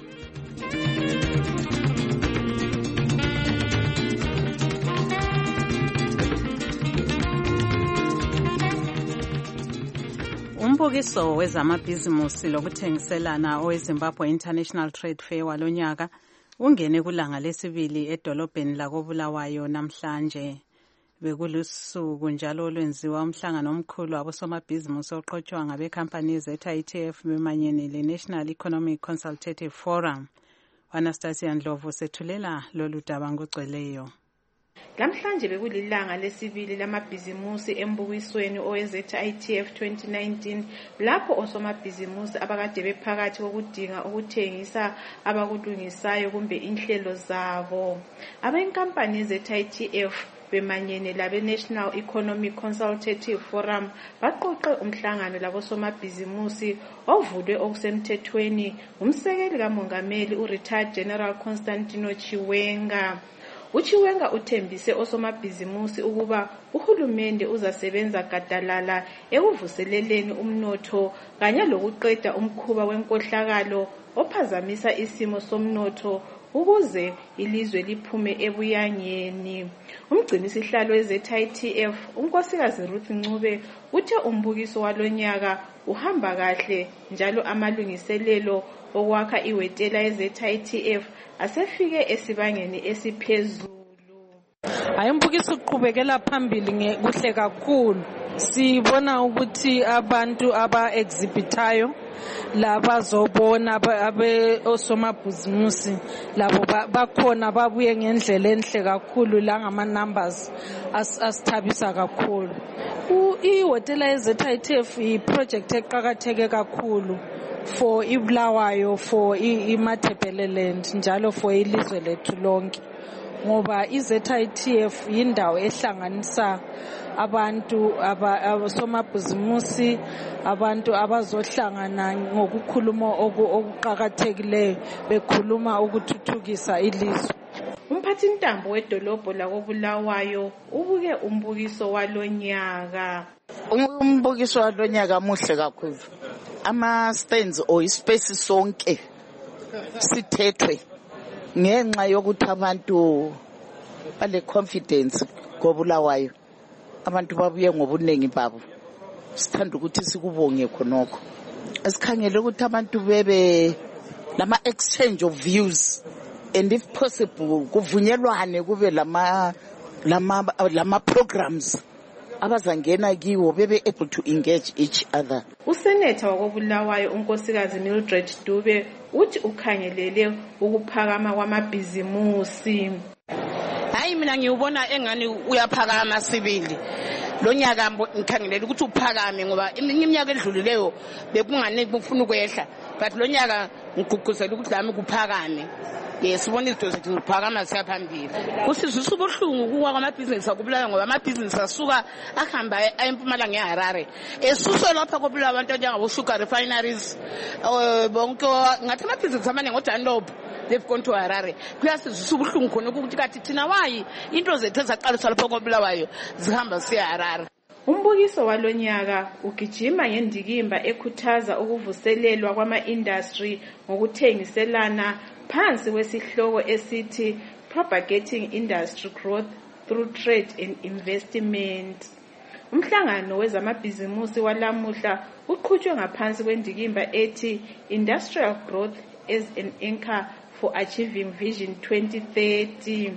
Umbukiso wezamabhizimusi lokuthengiselana oweZimbabwe International Trade Fair walonyaka ungene kulanga lesibili edolobheni lakoBulawayo namhlanje. Bekulusuku njalo olwenziwa umhlangano omkhulu wabosomabhizimusi oqhutshwa ngabekhampani ze-Z I T F bemanyene le-National Economic Consultative Forum. Anastasia Ndlovu sethulela lolu daba ngogcweleyo. Lamhlanje bekulilanga lesibili lamabhizimusi embukisweni owe-Z I T F twenty nineteen lapho osomabhizimusi abakade bephakathi kokudinga ukuthengisa abakulungisayo kumbe inhlelo zabo. Abenkampani ze-Z I T F bemanyene labe National Economic Consultative Forum baqoqe umhlangano labosomabhizimusi ovulwe okusemthethweni umsekeli kamongameli u-Retired General Constantino Chiwenga. Uchiwenga uthembise osomabhizimusi ukuba uhulumende uzasebenza gadalala ekuvuseleleni umnotho kanye lokuqeda umkhuba wenkohlakalo ophazamisa isimo somnotho ukuze ilizwe liphume ebuyangeni. Umgcinisihlalo we-Z I T F unkosikazi Ruth Ncube uthe umbukiso walonyaka uhamba kahle njalo amalungiselelo okwakha iwetela ye-Z I T F asefike esibangeni esiphezulu. Hayi mbukiso uqhubekela phambili kuhle kakhulu. Sibona ukuthi abantu aba exhibitayo laba zobona abe osomabhizimusi labo bakhona babuye ngendlela enhle kakhulu la ngama numbers asithabisa kakhulu. Ihotela ye-Z I T F i-project eqakatheke kakhulu for iBulawayo, for iMatabeleland njalo for ilizwe lethu lonke, ngoba i-Z I T F yindawo ehlanganisa abantu abasomabhizimusi, abantu abazohlangana ngokukhuluma okuqakathekileyo bekhuluma ukuthuthukisa ilizwe. umphathintambo wedolobho lakobulawayo ubuke umbukiso walonyaka. Umbukiso walonyaka muhle kakhulu. Ama-stands or ispace sonke sithethwe ngenxa yokuthi abantu bale confidence kobulawayo. Abantu babuye ngobuningi babo. Sithanda ukuthi sikubonge khonokho. Esikhangele ukuthi abantu bebe lama exchange of views and if possible kuvunyelwane kube lama lama lama programs abazangena kiwo bebe able to engage each other. Usenetha wakobulawayo unkosikazi Mildred Dube uthi ukhangelele ukuphakama kwamabhizimusi. Hayi mina ngiyubona engani uyaphakama sibili. Lo nyaka ngikhangelela ukuthi uphakame ngoba iminyaka edlulileyo bekungane kufuna ukwehla but lo nyaka ngigqugquzela ukuthi lami kuphakame. Yesibona izinto zethu ziphakama siyaphambili. Kusizwisa ubuhlungu kuwa kwamabhizinisi akubulawayo ngoba amabhizinisi asuka ahamba eMpumalanga eHarare. Esuswe lapha kobulawayo abantu njengabo sugar refineries bonke ngathi amabhizinisi amaningi oDunlop they've gone to Harare. Kuyasizwisa ubuhlungu khona ukuthi kathi thina wayi into zethu ezaqaliswa lapha kobulawayo zihamba siya Harare. Umbukiso walonyaka ugijima ngendikimba ekhuthaza ukuvuselelwa kwama-industry ngokuthengiselana phansi kwesihloko esithi Propagating Industry Growth Through Trade and Investment. Umhlangano wezamabhizimusi walamuhla uqhutshwe ngaphansi kwendikimba ethi Industrial Growth as an Anchor for Achieving Vision twenty thirty.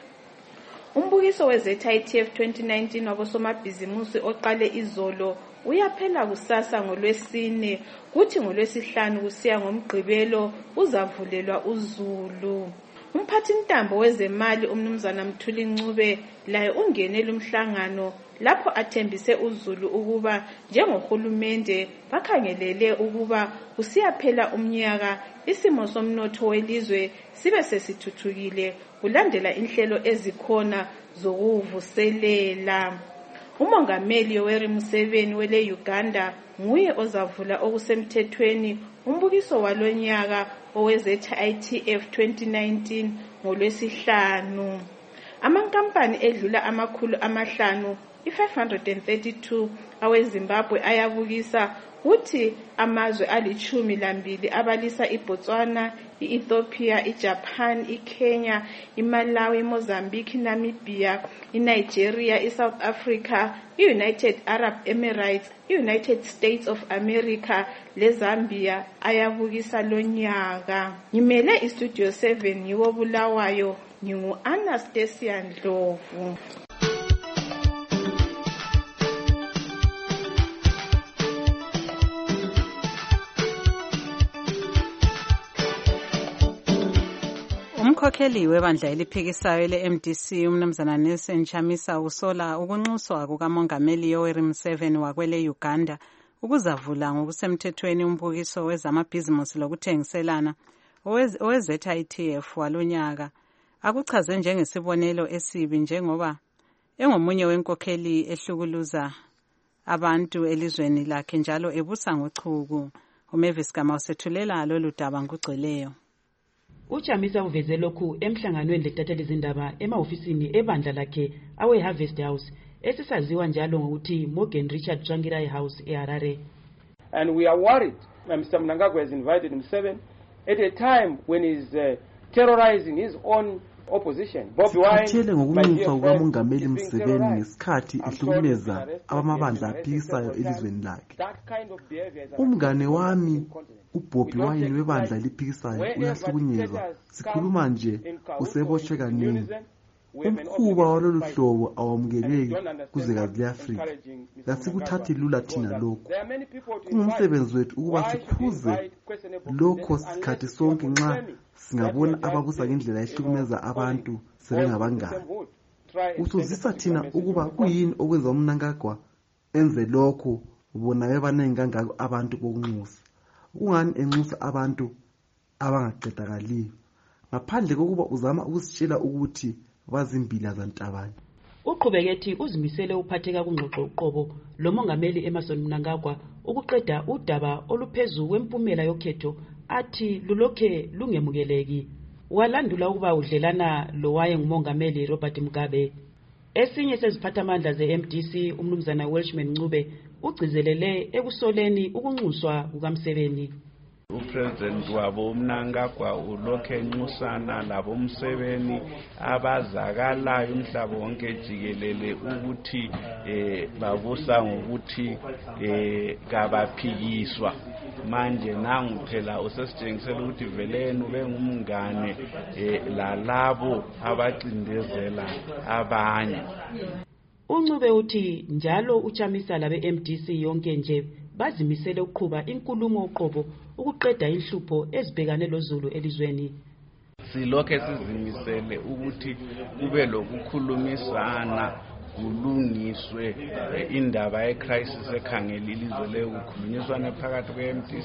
Umbukiso we-Z I T F twenty nineteen wabosomabhizimusi oqale izolo uyaphela kusasa ngolwesine kuthi ngolwesihlanu kusiya ngomgqibelo uzavulelwa uZulu. Umphathintambo wezemali umnumzana Mthuli Ncube laye ungenele umhlangano lapho athembise uZulu ukuba njengohulumende bakhangelele ukuba kusiyaphela umnyaka isimo somnotho welizwe sibe sesithuthukile kulandela inhlelo ezikhona zokuvuselela. Umongameli Yoweri Museveni wele Uganda nguye ozavula okusemthethweni umbukiso walonyaka owe-Z I T F twenty nineteen ngolwesihlanu. Amankampani edlula amakhulu amahlanu i-five hundred thirty-two aweZimbabwe ayabukisa uthi amazwe alichumi lambili abalisa iBotswana, iEthiopia, iJapan, iKenya, iMalawi, iMozambique, iNamibia, iNigeria, iSouth Africa, iUnited Arab Emirates, iUnited States of America leZambia ayabukisa lonyaka. Ngimele iStudio seven yiwobulawayo ngingu Anastasia Ndlovu. Umkhokheli webandla eliphikisayo le-M D C umnumzana Nelson Chamisa usola ukunxuswa kukamongameli Yoweri Museveni wakwele Uganda ukuzavula ngokusemthethweni umbukiso wezamabhizimusi lokuthengiselana owe-Z I T F walonyaka. Akuchaze njengesibonelo esibi njengoba engomunye wenkokheli ehlukuluza abantu elizweni lakhe njalo ebusa ngochuku. uMavis Gama usethulela lolu daba ngugcweleyo. Uchamisa uveze lokhu emhlanganweni letatheli izindaba emahofisini ebandla lakhe awe Harvest House esisaziwa njalo ngokuthi Morgan Richard Tsvangirai House eHarare. And we are worried that Mister Mnangagwa has invited Museveni at a time when he is uh, terrorizing his own opposition. Bobi Wine ngokunxuswa kukamongameli Museveni ngesikhathi ehlukumeza abamabandla aphikisayo elizweni lakhe. Umngane wami uBobi Wine webandla eliphikisayo uyahlukunyezwa. Sikhuluma nje usebotshwe kaningi. Umkhuba walolu hlobo awamukeleki kuzwekazi le-Afrika. Lasikuthathi lula thina lokho. Kungumsebenzi wethu ukuba siphuze lokho sikhathi sonke nxa singabona ababusa ngendlela ehlukumeza abantu sebengabangani. Usuzisa thina ukuba kuyini okwenza uMnangagwa enze lokho bona bebanengi kangako abantu bokunxusa. Ungani enxusa abantu abangaqedakaliyo ngaphandle kokuba uzama ukusitshela ukuthi bazimbila zantabane. Uqhubeke uzimisele uphatheka kungxoxo uqobo lo mongameli Emmerson Mnangagwa ukuqeda udaba oluphezulu kwempumela yokhetho athi lulokhe lungemukeleki. walandula ukuba udlelana lo wayengumongameli Robert Mugabe. Esinye seziphathamandla ze-M D C umnumzana Welshman Ncube ugcizelele ekusoleni ukunxuswa kukaMseveni. Upresident wabo uMnangagwa ulokhu enxusana labo Mseveni abazakalayo umhlaba wonke jikelele ukuthi eh babusa ngokuthi eh kabaphikiswa. Manje nangu phela usesitshengisela ukuthi veleni ubengumngane eh lalabo abacindezela abanye. Uncube uthi njalo uchamisa labe M D C yonke nje bazimisele ukuqhuba inkulumo uqobo ukuqeda inhlupho ezibhekane loZulu elizweni. Silokho sizimisele ukuthi kube lokukhulumisana kulungiswe indaba yecrisis ekhangela ilizwe lekukhulunyiswana phakathi kwe-M D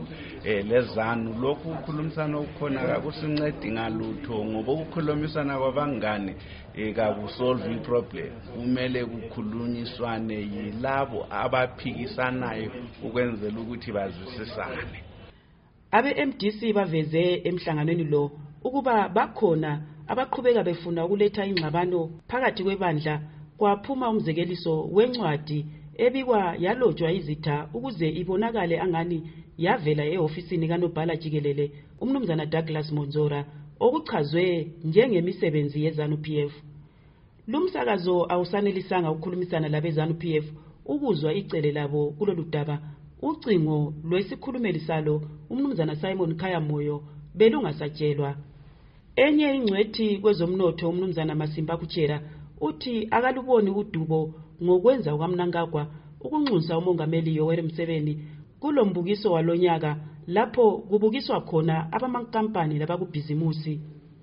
C lezanu. Lokhu ukukhulumisana okukhona akusincedi ngalutho ngoba ukukhulumisana kwabangane kakusolve iproblem. Kumele kukhulunyiswane yilabo abaphikisanayo ukwenzela ukuthi bazwisisane. Abe-M D C baveze emhlanganweni lo ukuba bakhona abaqhubeka befuna ukuletha ingxabano phakathi kwebandla. Kwaphuma umzekeliso wencwadi ebikwa yalotshwa izitha ukuze ibonakale angani yavela eofisini kaNobhala Jikelele umnumzana Douglas Monzora okuchazwe njengemisebenzi yeZANU P F. Lumsakazo awusanelisanga ukukhulumisana labeZANU P F ukuzwa icele labo kulolu daba. Ucingo lwesikhulumeli salo umnumzana Simon Khayamoyo belungasatshelwa. Enye ingcwethi kwezomnotho umnumzana Masimba Kuchera uthi akaluboni udubo ngokwenza kwaMnangagwa ukunxusa umongameli Yoweri Museveni kulombukiso walonyaka lapho kubukiswa khona abamankampani labakubhizimusi.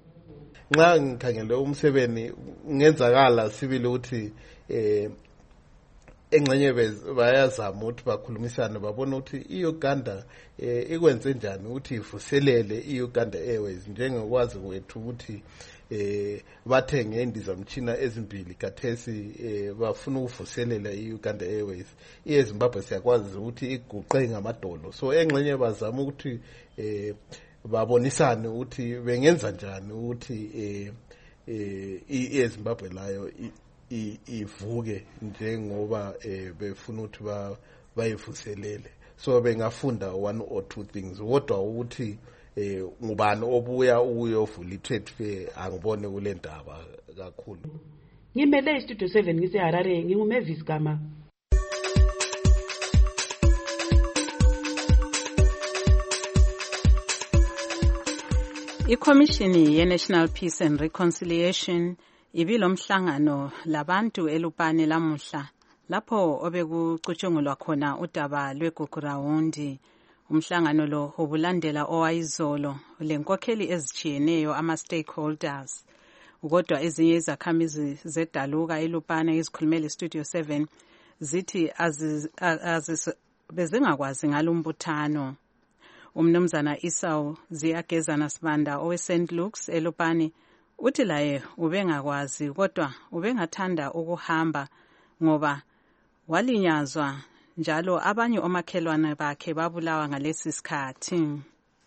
Nxa ngikhangele uMseveni ngenzakala sibili ukuthi eh engxenye bayazama ukuthi bakhulumisane babona ukuthi iUganda eh ikwenze njani ukuthi ivuselele iUganda Airways njengokwazi kwethu ukuthi eh bathenge indizamtshina ezimbili kathesi eh bafuna ukuvuselela iUganda Airways. iZimbabwe siyakwazi ukuthi iguqe ngamadolo. So engxenye bazama ukuthi eh babonisane ukuthi bengenza njani ukuthi eh eh iZimbabwe layo ivuke njengoba eh befuna ukuthi ba bayivuselele. So bengafunda one or two things. Kodwa ukuthi eh ngubani obuya uyovula itrade fair angibone kule ndaba kakhulu. Ngimele iStudio seven ngise Harare nginguMavis Gama. iCommission ye-National Peace and Reconciliation ibilomhlangano labantu elupane lamuhla lapho obekucutshungulwa khona udaba lweGugurawundi. Umhlangano lo ubulandela owayizolo lenkokheli ezitshiyeneyo ama-stakeholders. Kodwa ezinye izakhamizi zedaluka elupane izikhulumeli iStudio seven zithi bezingakwazi ngalumbuthano. Umnumzana Esau Ziyagezana Sibanda owe-Saint Luke's elupane uthi laye ubengakwazi kodwa ubengathanda ukuhamba ngoba walinyazwa njalo abanye omakhelwane bakhe babulawa ngalesi sikhathi.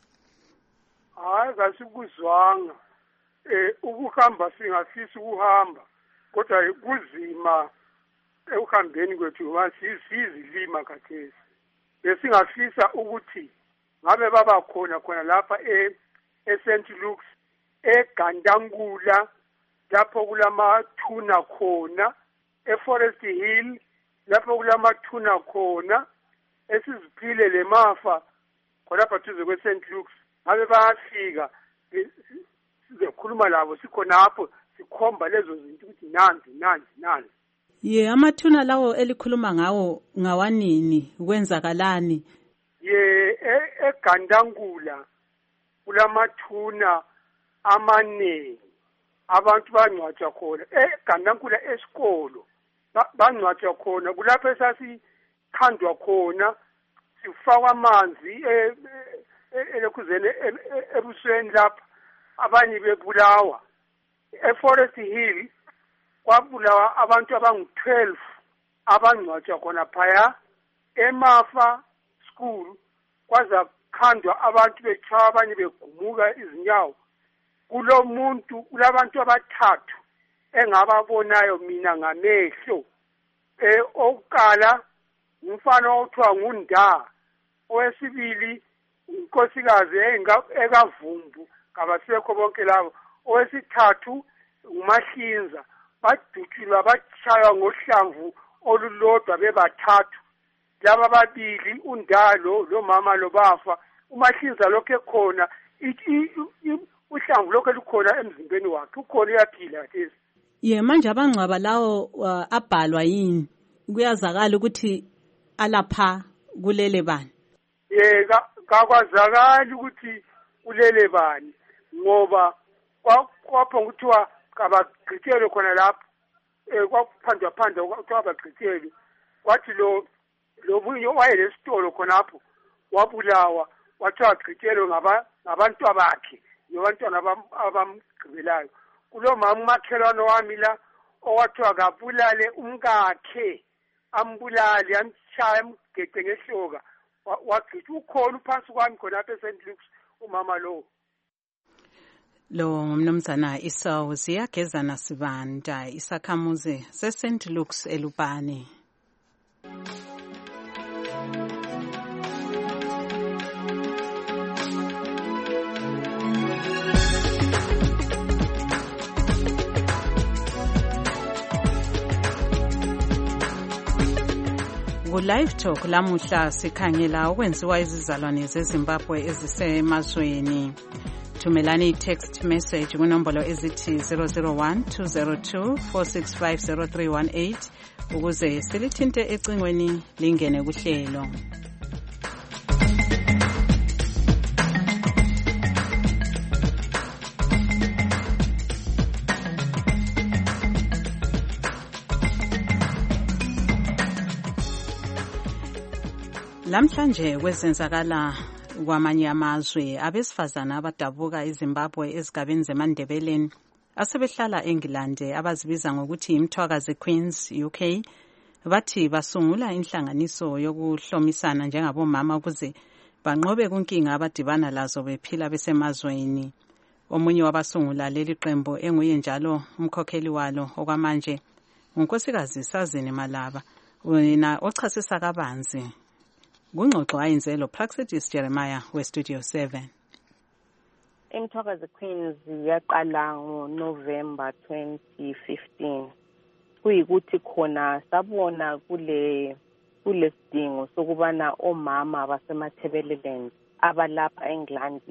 Hayi kasikuzwanga eh ukuhamba singafisa ukuhamba kodwa kuzima ekuhambeni kwethu masizilima kathesi. Besingafisa ukuthi ngabe baba khona khona lapha e eSaint Luke's eGandangula lapho kulamathuna khona eForest Hill lapho kulamathuna khona esiziphile lemafa khona phathuze kweSaint Luke's ngabe bayafika sizokhuluma labo sikhona lapho sikhomba lezo zinto ukuthi nanzi nanzi nanzi. Ye amathuna lawo elikhuluma ngawo ngawanini kwenzakalani? Ye eGandangula kulamathuna amanengi abantu bangcwatshwa khona eGandangula esikolo bangcwatshwa khona kulapho esasithandwa khona sifakwa amanzi elekhuzene ebusweni lapha abanye bebulawa. eForest Hill kwabulawa abantu abangu twelve abangcwatshwa khona phaya. eMafa school kwaza khandwa abantu betshaya abanye begumuka izinyawo kulo muntu kulabantu abathathu engababonayo mina ngamehlo. Eh okukala umfana othiwa nguNda, owesibili unkosikazi ekavumbu kabasekho bonke labo, owesithathu uMahlinza. Badutshulwa bachaywa ngohlamvu olulodwa bebathathu. Laba babili uNdalo lo mama lo bafa, uMahlinza lokho ekhona uhlamvu lokho lukhona emzimbeni wakhe, ukhona uyaphila lezi. Ye manje abangcwaba lawo uh, abhalwa yini? Kuyazakala ukuthi alapha kulele bani? Ye kakwazakala ukuthi kulele bani ngoba kwapho nguthiwa kabagqithelwe khona lapho eh kwaphandwa phandwa kwathiwa bagqithelwe, kwathi lo lobunye wayelesitolo khonapho wabulawa, wathiwa agqithelwe ngaba ngabantu bakhe nabantwana abamgqibelayo. Kulo mama umakhelwane wami la owathiwa kabulale umkakhe, ambulale amshaya amgece ngehloka, wagcitha ukhona phansi kwami khonapho eSaint Luke's umama lo. Lo ngumnumzana Esau Ziyagezana Sibanda, isakhamuzi seSaint Luke's eLupane. Ku-Live Talk lamuhla sikhangela okwenziwa izizalwane zeZimbabwe ezisemazweni. Thumelani i-text message kunombolo ezithi zero zero one two zero two four six five zero three one eight ukuze silithinte ecingweni lingene kuhlelo. Lamhlanje kwezenzakala kwamanye amazwe, abesifazana abadabuka eZimbabwe ezigabeni zeMandebeleni asebehlala eNgilande abazibiza ngokuthi imthwakazi Queens U K bathi basungula inhlanganiso yokuhlomisana njengabomama ukuze banqobe kunkinga abadibana lazo bephila besemazweni. Omunye wabasungula leli qembu enguye njalo umkhokheli walo okwamanje unkosikazi Sazini Malaba, wena ochasisa kabanzi kungxoxo ayenze lo Praxedis Jeremiah we-Studio seven. Imthwakazi Queens yaqala ngoNovember twenty fifteen. Kuyikuthi khona sabona kule kulesidingo sokubana omama basemathebeleland abalapha eNgland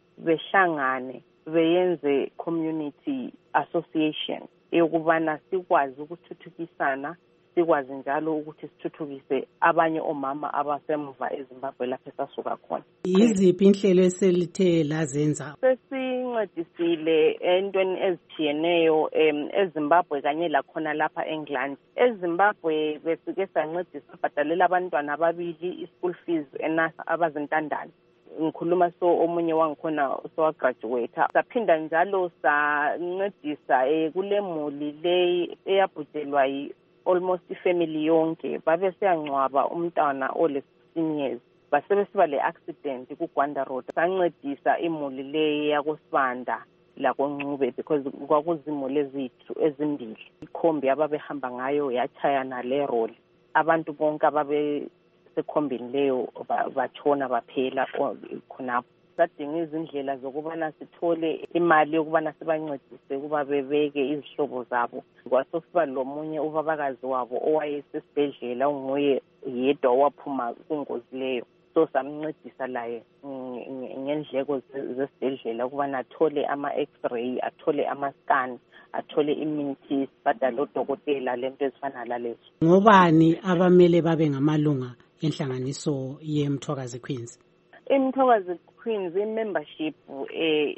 behlangane beyenze community association eyokubana sikwazi ukuthuthukisana, sikwazi njalo ukuthi sithuthukise abanye omama abasemva eZimbabwe lapho esasuka khona. Yiziphi inhlelo eselithe lazenza? Sesincedisile entweni ezithiyeneyo eZimbabwe kanye lakhona lapha eNgland. eZimbabwe besike sancedisa abhadalela abantwana ababili i-school fees enasa abazintandane. Ngikhuluma so omunye wangikhona sowagraduate. Saphinda njalo sancedisa eh kule muli le eyabhujelwa yi almost ifamily yonke, babe siyangcwaba umntwana ole sixteen years, basebesiba le accident kuGwanda Road. Sancedisa imuli le yakosibanda lakoNcube because kwakuzimuli ezithu ezimbili. Ikhombi ababehamba ngayo yachayana le roll. Abantu bonke ababe sekhombini leyo batshona baphela khonapho. Sadinga izindlela zokubana sithole imali yokubana sibancedise kuba bebeke izihlobo zabo. Kwasosiba lomunye ubabakazi wabo owayesesibhedlela unguye yedwa waphuma kungozi leyo. So samncedisa laye ngendleko zesibhedlela ukubana athole ama x-ray, athole ama scan, athole imithi, badala odokotela lento ezifana lalezo. Ngobani abamele babe ngamalunga enhlanganiso yeMthwakazi Queens? iMthwakazi Queens i-membership eh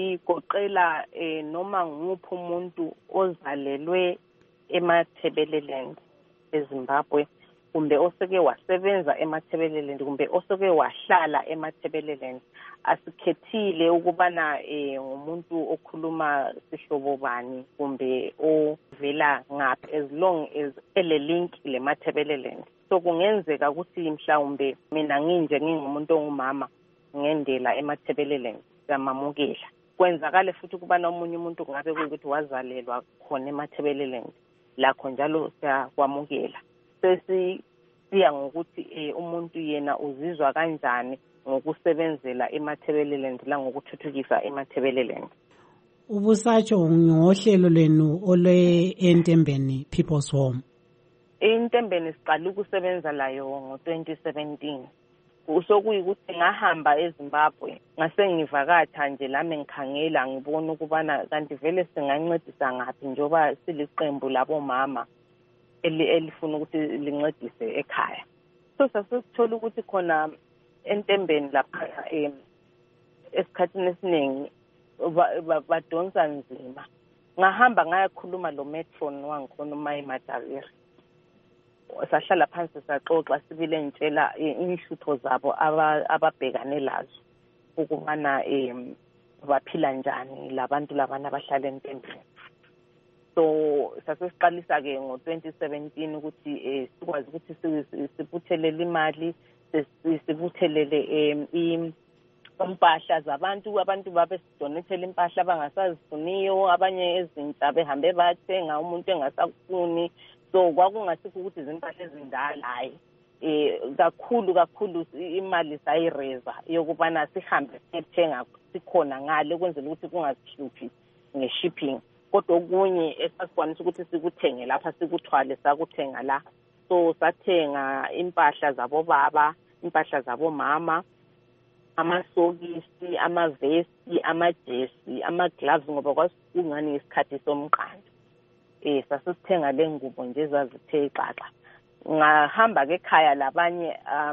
igoqela eh noma nguphi umuntu ozalelwe eMathebeleland eZimbabwe, kumbe oseke wasebenza eMathebeleland, kumbe oseke wahlala eMathebeleland. Asikhethile ukubana eh umuntu okhuluma sihlobo bani kumbe ovela ngaphi, as long as ele link le Mathebeleland. So kungenzeka ukuthi mhlawumbe mina nginje ngingumuntu ongumama ngendela eMathebeleland, ngamamukela kwenzakale futhi ukuba nomunye umuntu kungabe kuyikuthi wazalelwa khona eMathebeleland lakho njalo siyakwamukela. Sesi siya ngokuthi umuntu yena uzizwa kanjani ngokusebenzela eMathebeleland la ngokuthuthukisa eMathebeleland. Ubusatsho ngohlelo lwenu olwe eNtembeni People's Home. eNtembeni siqala ukusebenza layo ngo twenty seventeen. Usokuyikuthi ngahamba eZimbabwe ngase ngivakatha nje lami ngikhangela ngibona ukubana kanti vele singancedisa ngapi njoba siliqembu labo mama elifuna ukuthi lincedise ekhaya. So sasithola ukuthi khona eNtembeni lapha esikhathini esiningi badonsa nzima. Ngahamba ngayakhuluma lo matron wangikhona uMayi Madaviri. Sahlala phansi saxoxa sibile ngitshela inhlutho zabo ababhekane lazo ukubana em baphila njani labantu labana abahlala eNtembeni. So sasesiqalisa ke ngo twenty seventeen ukuthi sikwazi ukuthi sibuthelele imali sibuthelele em impahla zabantu abantu babe sidonethele impahla abangasazifuniyo abanye ezintsha behambe bathenga umuntu engasakufuni. So kwakungasikho ukuthi izimpahla ezindala hayi eh kakhulu kakhulu imali sayireza yokubana sihambe sithenga sikhona ngale kwenzela ukuthi kungazihluphi ngeshipping. Kodwa okunye esasikwanisa ukuthi sikuthenge lapha sikuthwale sakuthenga la. So sathenga impahla zabo baba, impahla zabo mama, amasokisi, amavesti, amajesi, amagloves ngoba kwasingani isikhathi somqando. Eh sasithenga lengubo nje zazithe ixaxa. Ngahamba ke ekhaya labanye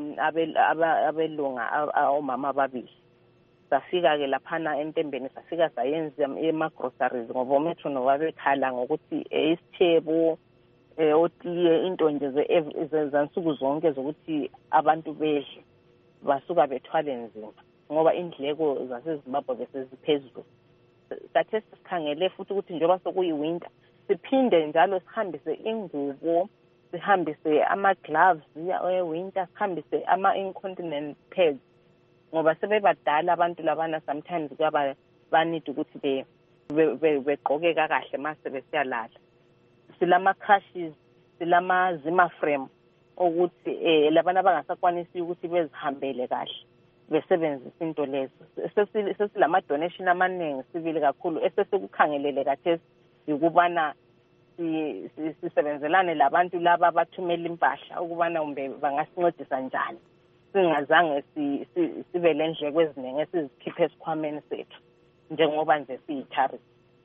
abelunga omama ababili. Safika ke laphana eNtembeni safika sayenza ema groceries ngoba umetro nowabekhala ngokuthi isithebo otiye into nje zansuku zonke zokuthi abantu bedle basuka bethwale nzima ngoba indleko zaseZimbabwe bese ziphezulu. Sathe sikhangele futhi ukuthi njengoba sokuyi winter siphinde njalo sihambise ingubo, sihambise ama gloves e winter, sihambise ama incontinent pads ngoba sebebadala abantu labana sometimes kuyaba banid ukuthi be begqoke kahle mase besiyalala. Silama crashes, silama zima frame ukuthi eh labana abangasakwanisi ukuthi bezihambele kahle besebenzisa into lezo. Sesilama donation amaningi sibili kakhulu esesukukhangelele kathesi ukubana sisebenzelane labantu laba abathumela impahla ukubana umbe bangasincedisa njani singazange sibe lendleko eziningi esizikhiphe esikhwameni sethu njengoba nje siyithari.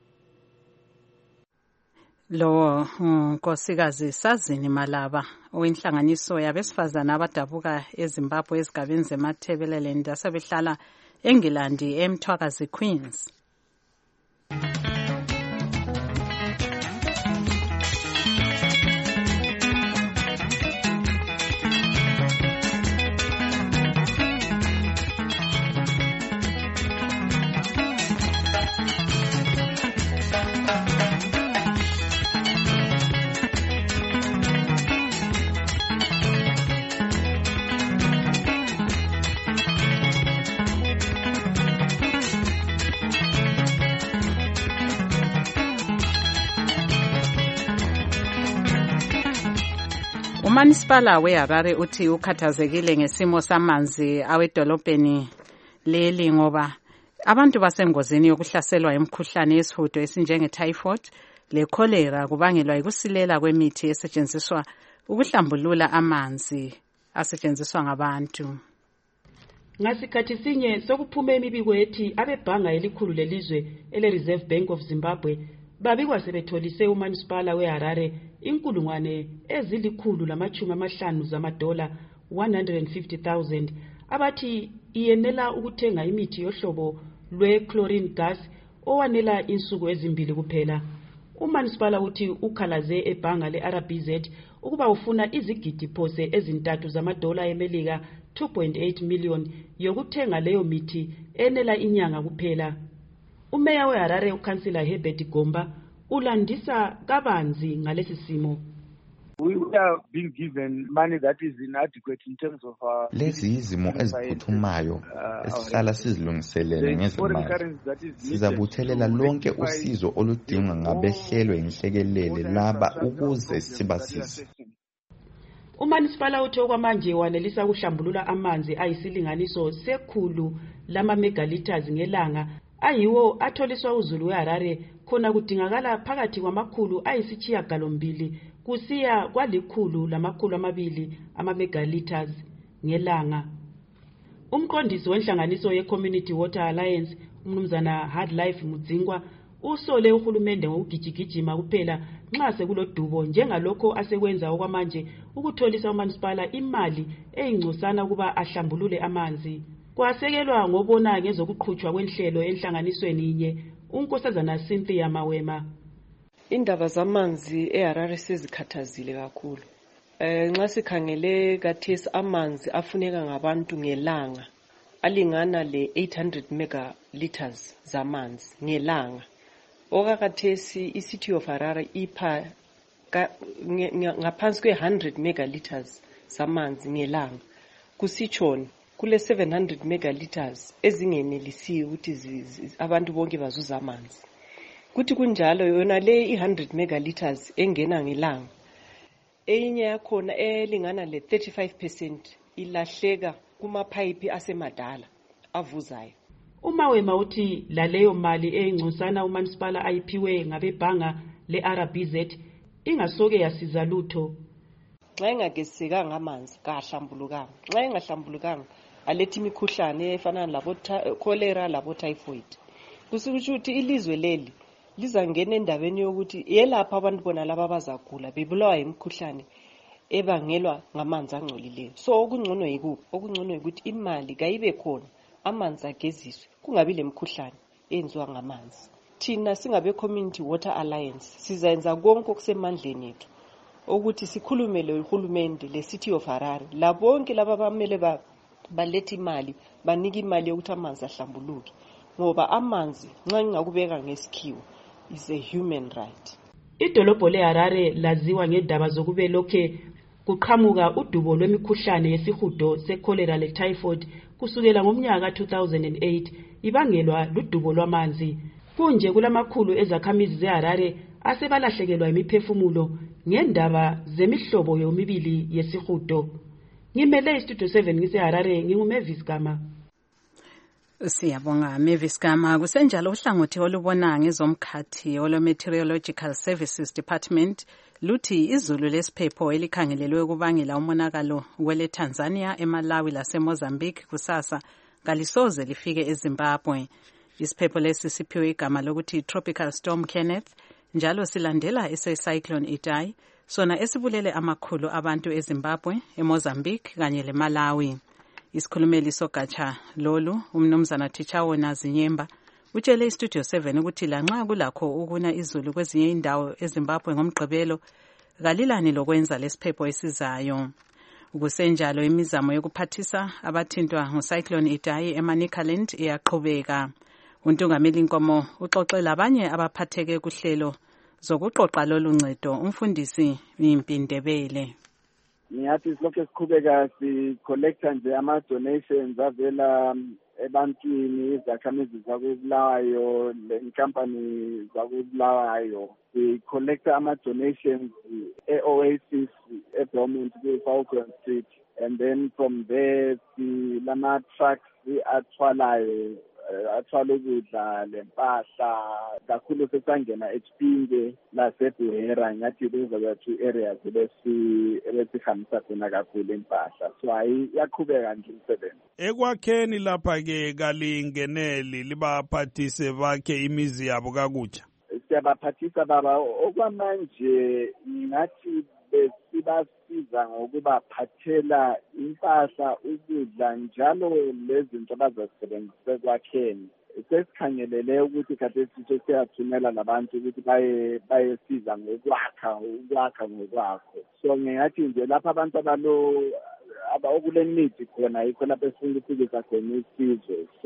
Lo nkosikazi Sazini Malaba owenhlanganiso yabesifazana abadabuka eZimbabwe ezigabeni zeMathebeleland asebehlala eNgilandi eMthwakazi Queens. Umanisipala weHarare uthi ukhathazekile ngesimo samanzi awedolobheni leli ngoba abantu basengozini yokuhlaselwa imikhuhlane yesihudo esinjenge typhoid le cholera kubangelwa yikusilela kwemithi esetshenziswa ukuhlambulula amanzi asetshenziswa ngabantu. Ngasikhathi sinye sokuphume imibiko ethi abebhanga elikhulu lelizwe ele Reserve Bank of Zimbabwe babikwa sebetholise umanisipala weHarare inkulungwane ezilikhulu lamachumi amahlanu zamadola one hundred fifty thousand abathi iyenela ukuthenga imithi yohlobo lwe-chlorine gas owanela insuku ezimbili kuphela. Umanisipala uthi ukhalaze ebhanga le-R B Z ukuba ufuna izigidi phose ezintathu zamadola eMelika two point eight million yokuthenga leyo mithi enela inyanga kuphela. Umeya weHarare ukansila Herbert Gomba ulandisa kabanzi ngalesi simo. We are being given money that is inadequate in terms of our... Lezi yizimo eziphuthumayo esihlala sizilungiselele ngezimali. Sizabuthelela lonke usizo oludingwa ngabehlelwe inhlekelele laba ukuze sibasize. Umanisipala uthi okwamanje wanelisa ukuhlambulula amanzi ayisilinganiso sekhulu lama megaliters ngelanga ayiwo atholiswa uZulu weHarare khona kudingakala phakathi kwamakhulu ayisitshiya galombili kusiya kwalikhulu lamakhulu amabili ama megaliters ngelanga. Umqondisi wenhlanganiso ye Community Water Alliance umnumzana Hardlife Mudzingwa usole uhulumende ngokugijigijima kuphela nxa sekulodubo njengalokho asekwenza okwamanje ukutholisa umanisipala imali eyingcosana kuba ahlambulule amanzi. Kwasekelwa ngobona ngezokuqhutshwa kwenhlelo enhlanganisweni inye unkosazana Cynthia Mawema. Indaba zamanzi eHarare sezikhathazile kakhulu. Eh nxa sikhangele kathesi amanzi afuneka ngabantu ngelanga alingana le eight hundred megaliters zamanzi ngelanga. Okakathesi iCity of Harare ipha ngaphansi kwe one hundred megaliters zamanzi ngelanga. Kusitshoni kule seven hundred megaliters ezingenelisiwe ukuthi abantu bonke bazuza amanzi. Kuthi kunjalo yona le one hundred megaliters engena ngelanga. Eyinye yakhona elingana le thirty-five percent ilahleka kuma pipe asemadala avuzayo. Umawema uthi laleyo mali eyingcosana umanisipala ayiphiwe ngabebhanga le-R B Z ingasoke yasiza lutho. Xa ingagesekanga amanzi kahlambulukanga. Xa ingahlambulukanga alethi imikhuhlane efana labo cholera labo typhoid. Kusho ukuthi ilizwe leli lizangena endaweni yokuthi yelapha abantu bona laba bazagula bebulawa imikhuhlane ebangelwa ngamanzi angcolileyo. So okungcono yikuphi? Okungcono ukuthi imali kayibe khona amanzi ageziswe kungabi lemikhuhlane eyenziwa ngamanzi. Thina singabe Community Water Alliance sizayenza konke okusemandleni ethu ukuthi sikhulumele uhulumende le City of Harare labonke laba bamele ba balethe imali banika imali yokuthi amanzi ahlambuluke ngoba amanzi nxa ngakubeka ngesikhiwo is a human right. Idolobho leHarare laziwa ngendaba zokube lokhe kuqhamuka udubo lwemikhuhlane yesihudo secholera letyphoid kusukela ngomnyaka two thousand eight ibangelwa ludubo lwamanzi. Kunje kulamakhulu ezakhamizi zeHarare asebalahlekelwa imiphefumulo ngendaba zemihlobo yomibili yesihudo. Ngimele iStudio seven ngiseHarare nginguMavis Gama. Siyabonga Mavis Gama. Kusenjalo uhlangothi olubona ngezomkhathi olo-Meteorological Services Department luthi izulu lesiphepho elikhangelelwe ukubangela umonakalo kwele Tanzania, eMalawi laseMozambique kusasa kalisoze lifike eZimbabwe. Isiphepho lesi siphiwe igama lokuthi Tropical Storm Kenneth njalo silandela ese-Cyclone Idai sona esibulele amakhulu abantu eZimbabwe, eMozambique kanye leMalawi. Isikhulumeli sogatsha lolu umnumzana Tichawona Zinyemba utshele iStudio seven ukuthi lanxa kulakho ukuna izulu kwezinye indawo eZimbabwe ngomgqibelo kalilani lokwenza lesiphepho esizayo. Ukusenjalo imizamo yokuphathisa abathintwa ngoCyclone Idai eManicaland iyaqhubeka. Untungameli Nkomo uxoxela abanye abaphatheke kuhlelo zokuqoqa lolu ncedo umfundisi Impindebele. Ngiyathi silokho siqhubeka si-collecta nje ama-donations avela ebantwini, izakhamizi zakwebulawayo, inkampani zakwebulawayo. Si-collecta ama-donations e-Oasis, e-Beaumont, kwi-Falcon Street. And then from there, silama-trucks athwalayo, athwala ukudla lempahla kakhulu sesangena eChipinge laseBuhera. Ngathi those are the two areas besi besihambisa khona kakhulu impahla. So hayi yaqhubeka nje umsebenzi. Ekwakheni lapha ke kalingeneli libaphathise bakhe imizi yabo kakutsha. Siyabaphathisa baba okwamanje ngathi besibasiza ngokubaphathela impahla, ukudla njalo lezinto abazazisebenzisa ekwakheni. Sesikhangelele ukuthi kade sithe siyathumela labantu ukuthi baye bayesiza ngokwakha ukwakha ngokwakho. So ngingathi nje lapha abantu abalo abakule need khona yikho lapho esifuna ukufikisa khona isizwe. So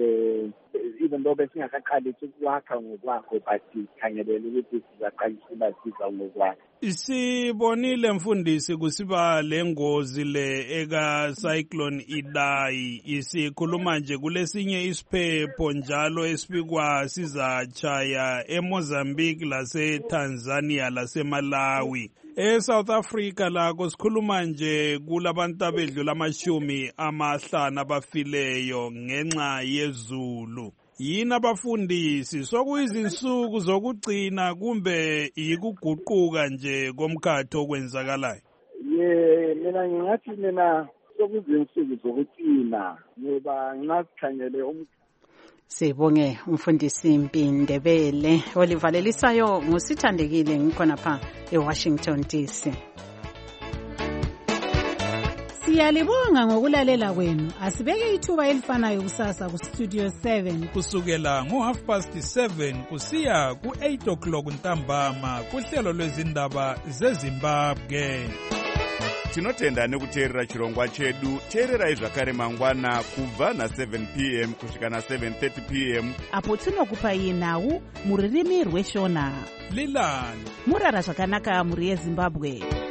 even though besingakaqalisi ukwakha ngokwakho but sikhangelele ukuthi sizaqalisa ukubasiza ngokwakho. Sibonile mfundisi kusiba lengozi le eka cyclone Idai, isikhuluma nje kulesinye isiphepho njalo esibikwa sizachaya eMozambique laseTanzania laseMalawi. eSouth Africa lako sikhuluma nje kulabantu abedlula amashumi amahlanu abafileyo ngenxa yezulu. Yini abafundisi sokuyizinsuku zokugcina kumbe yikuguquka nje komkhatho okwenzakalayo? Ye mina ngingathi mina sokuzinsuku zokugcina ngoba ngasikhangele um Sibonge umfundisi Mpindebele olivalelisayo ngosithandekile ngikhona pha eWashington D C. Siyalibonga ngokulalela kwenu. Asibeke ithuba elifanayo kusasa ku Studio seven kusukela ngo half past seven kusiya ku eight o'clock ntambama kuhlelo lwezindaba zeZimbabwe. Tinotenda nekuteerera chirongwa chedu. Teererai zvakare mangwana kubva na seven p m kusvika na seven thirty p m apo tinokupai nhau muririmi rweshona. Lilani murara zvakanaka muri yeZimbabwe.